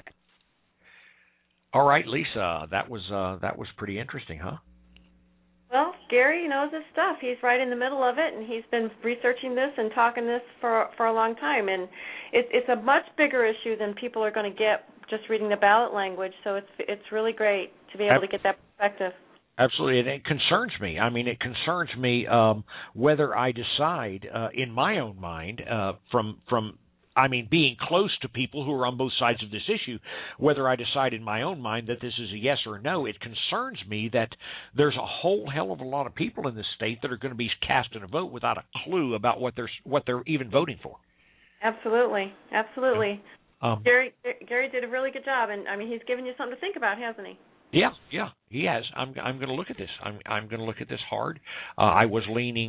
All right, Lisa, that was pretty interesting, huh? Well, Gary knows his stuff. He's right in the middle of it, and he's been researching this and talking this for a long time. And it's a much bigger issue than people are going to get just reading the ballot language. So it's really great to be able to get that perspective. Absolutely, and it concerns me. I mean, it concerns me whether I decide in my own mind from being close to people who are on both sides of this issue, whether I decide in my own mind that this is a yes or a no. It concerns me that there's a whole hell of a lot of people in this state that are going to be casting a vote without a clue about what they're even voting for. Absolutely. Gary did a really good job, and he's given you something to think about, hasn't he? Yeah, he has. I'm going to look at this. I'm going to look at this hard. I was leaning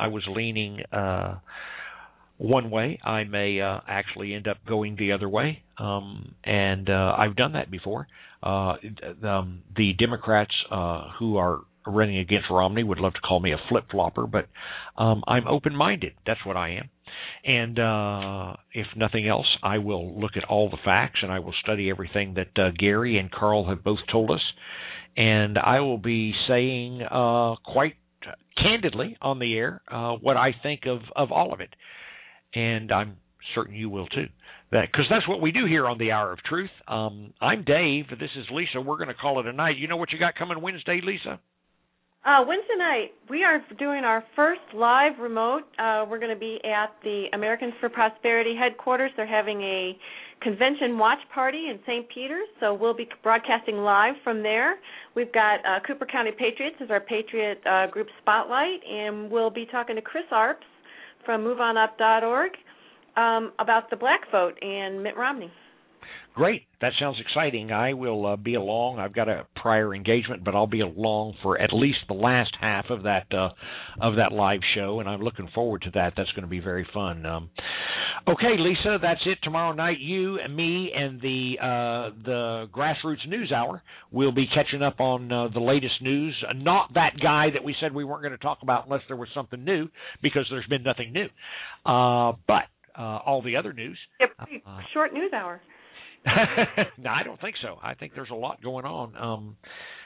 one way. I may actually end up going the other way, and I've done that before. The Democrats who are running against Romney would love to call me a flip-flopper, but I'm open-minded. That's what I am. And if nothing else, I will look at all the facts, and I will study everything that Gary and Carl have both told us, and I will be saying quite candidly on the air what I think of all of it. And I'm certain you will too. Because that's what we do here on the Hour of Truth. I'm Dave. This is Lisa. We're going to call it a night. You know what you got coming Wednesday, Lisa? Wednesday night, we are doing our first live remote. We're going to be at the Americans for Prosperity headquarters. They're having a convention watch party in St. Peter's, so we'll be broadcasting live from there. We've got Cooper County Patriots as our Patriot Group Spotlight, and we'll be talking to Chris Arps from MoveOnUp.org about the black vote and Mitt Romney. Great. That sounds exciting. I will be along. I've got a prior engagement, but I'll be along for at least the last half of that live show, and I'm looking forward to that. That's going to be very fun. Okay, Lisa, that's it. Tomorrow night, you and me and the Grassroots News Hour will be catching up on the latest news. Not that guy that we said we weren't going to talk about unless there was something new, because there's been nothing new. But all the other news. Yeah, short news hour. No, I don't think so. I think there's a lot going on.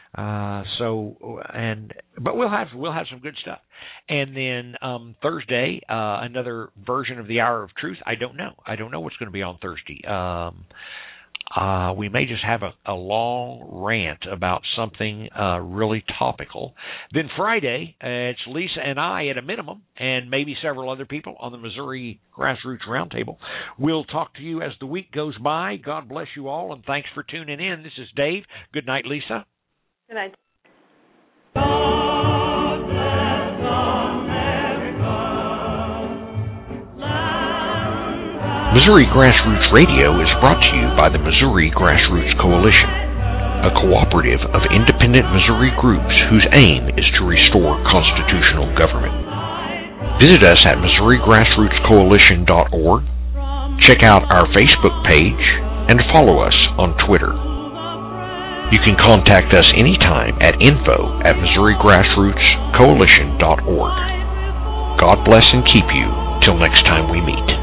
But we'll have some good stuff. And then Thursday, another version of the Hour of Truth. I don't know what's going to be on Thursday. We may just have a long rant about something really topical. Then Friday, it's Lisa and I at a minimum, and maybe several other people on the Missouri Grassroots Roundtable. We'll talk to you as the week goes by. God bless you all, and thanks for tuning in. This is Dave. Good night, Lisa. Good night. Missouri Grassroots Radio is brought to you by the Missouri Grassroots Coalition, a cooperative of independent Missouri groups whose aim is to restore constitutional government. Visit us at MissouriGrassrootsCoalition.org, check out our Facebook page, and follow us on Twitter. You can contact us anytime at info@MissouriGrassrootsCoalition.org. God bless and keep you till next time we meet.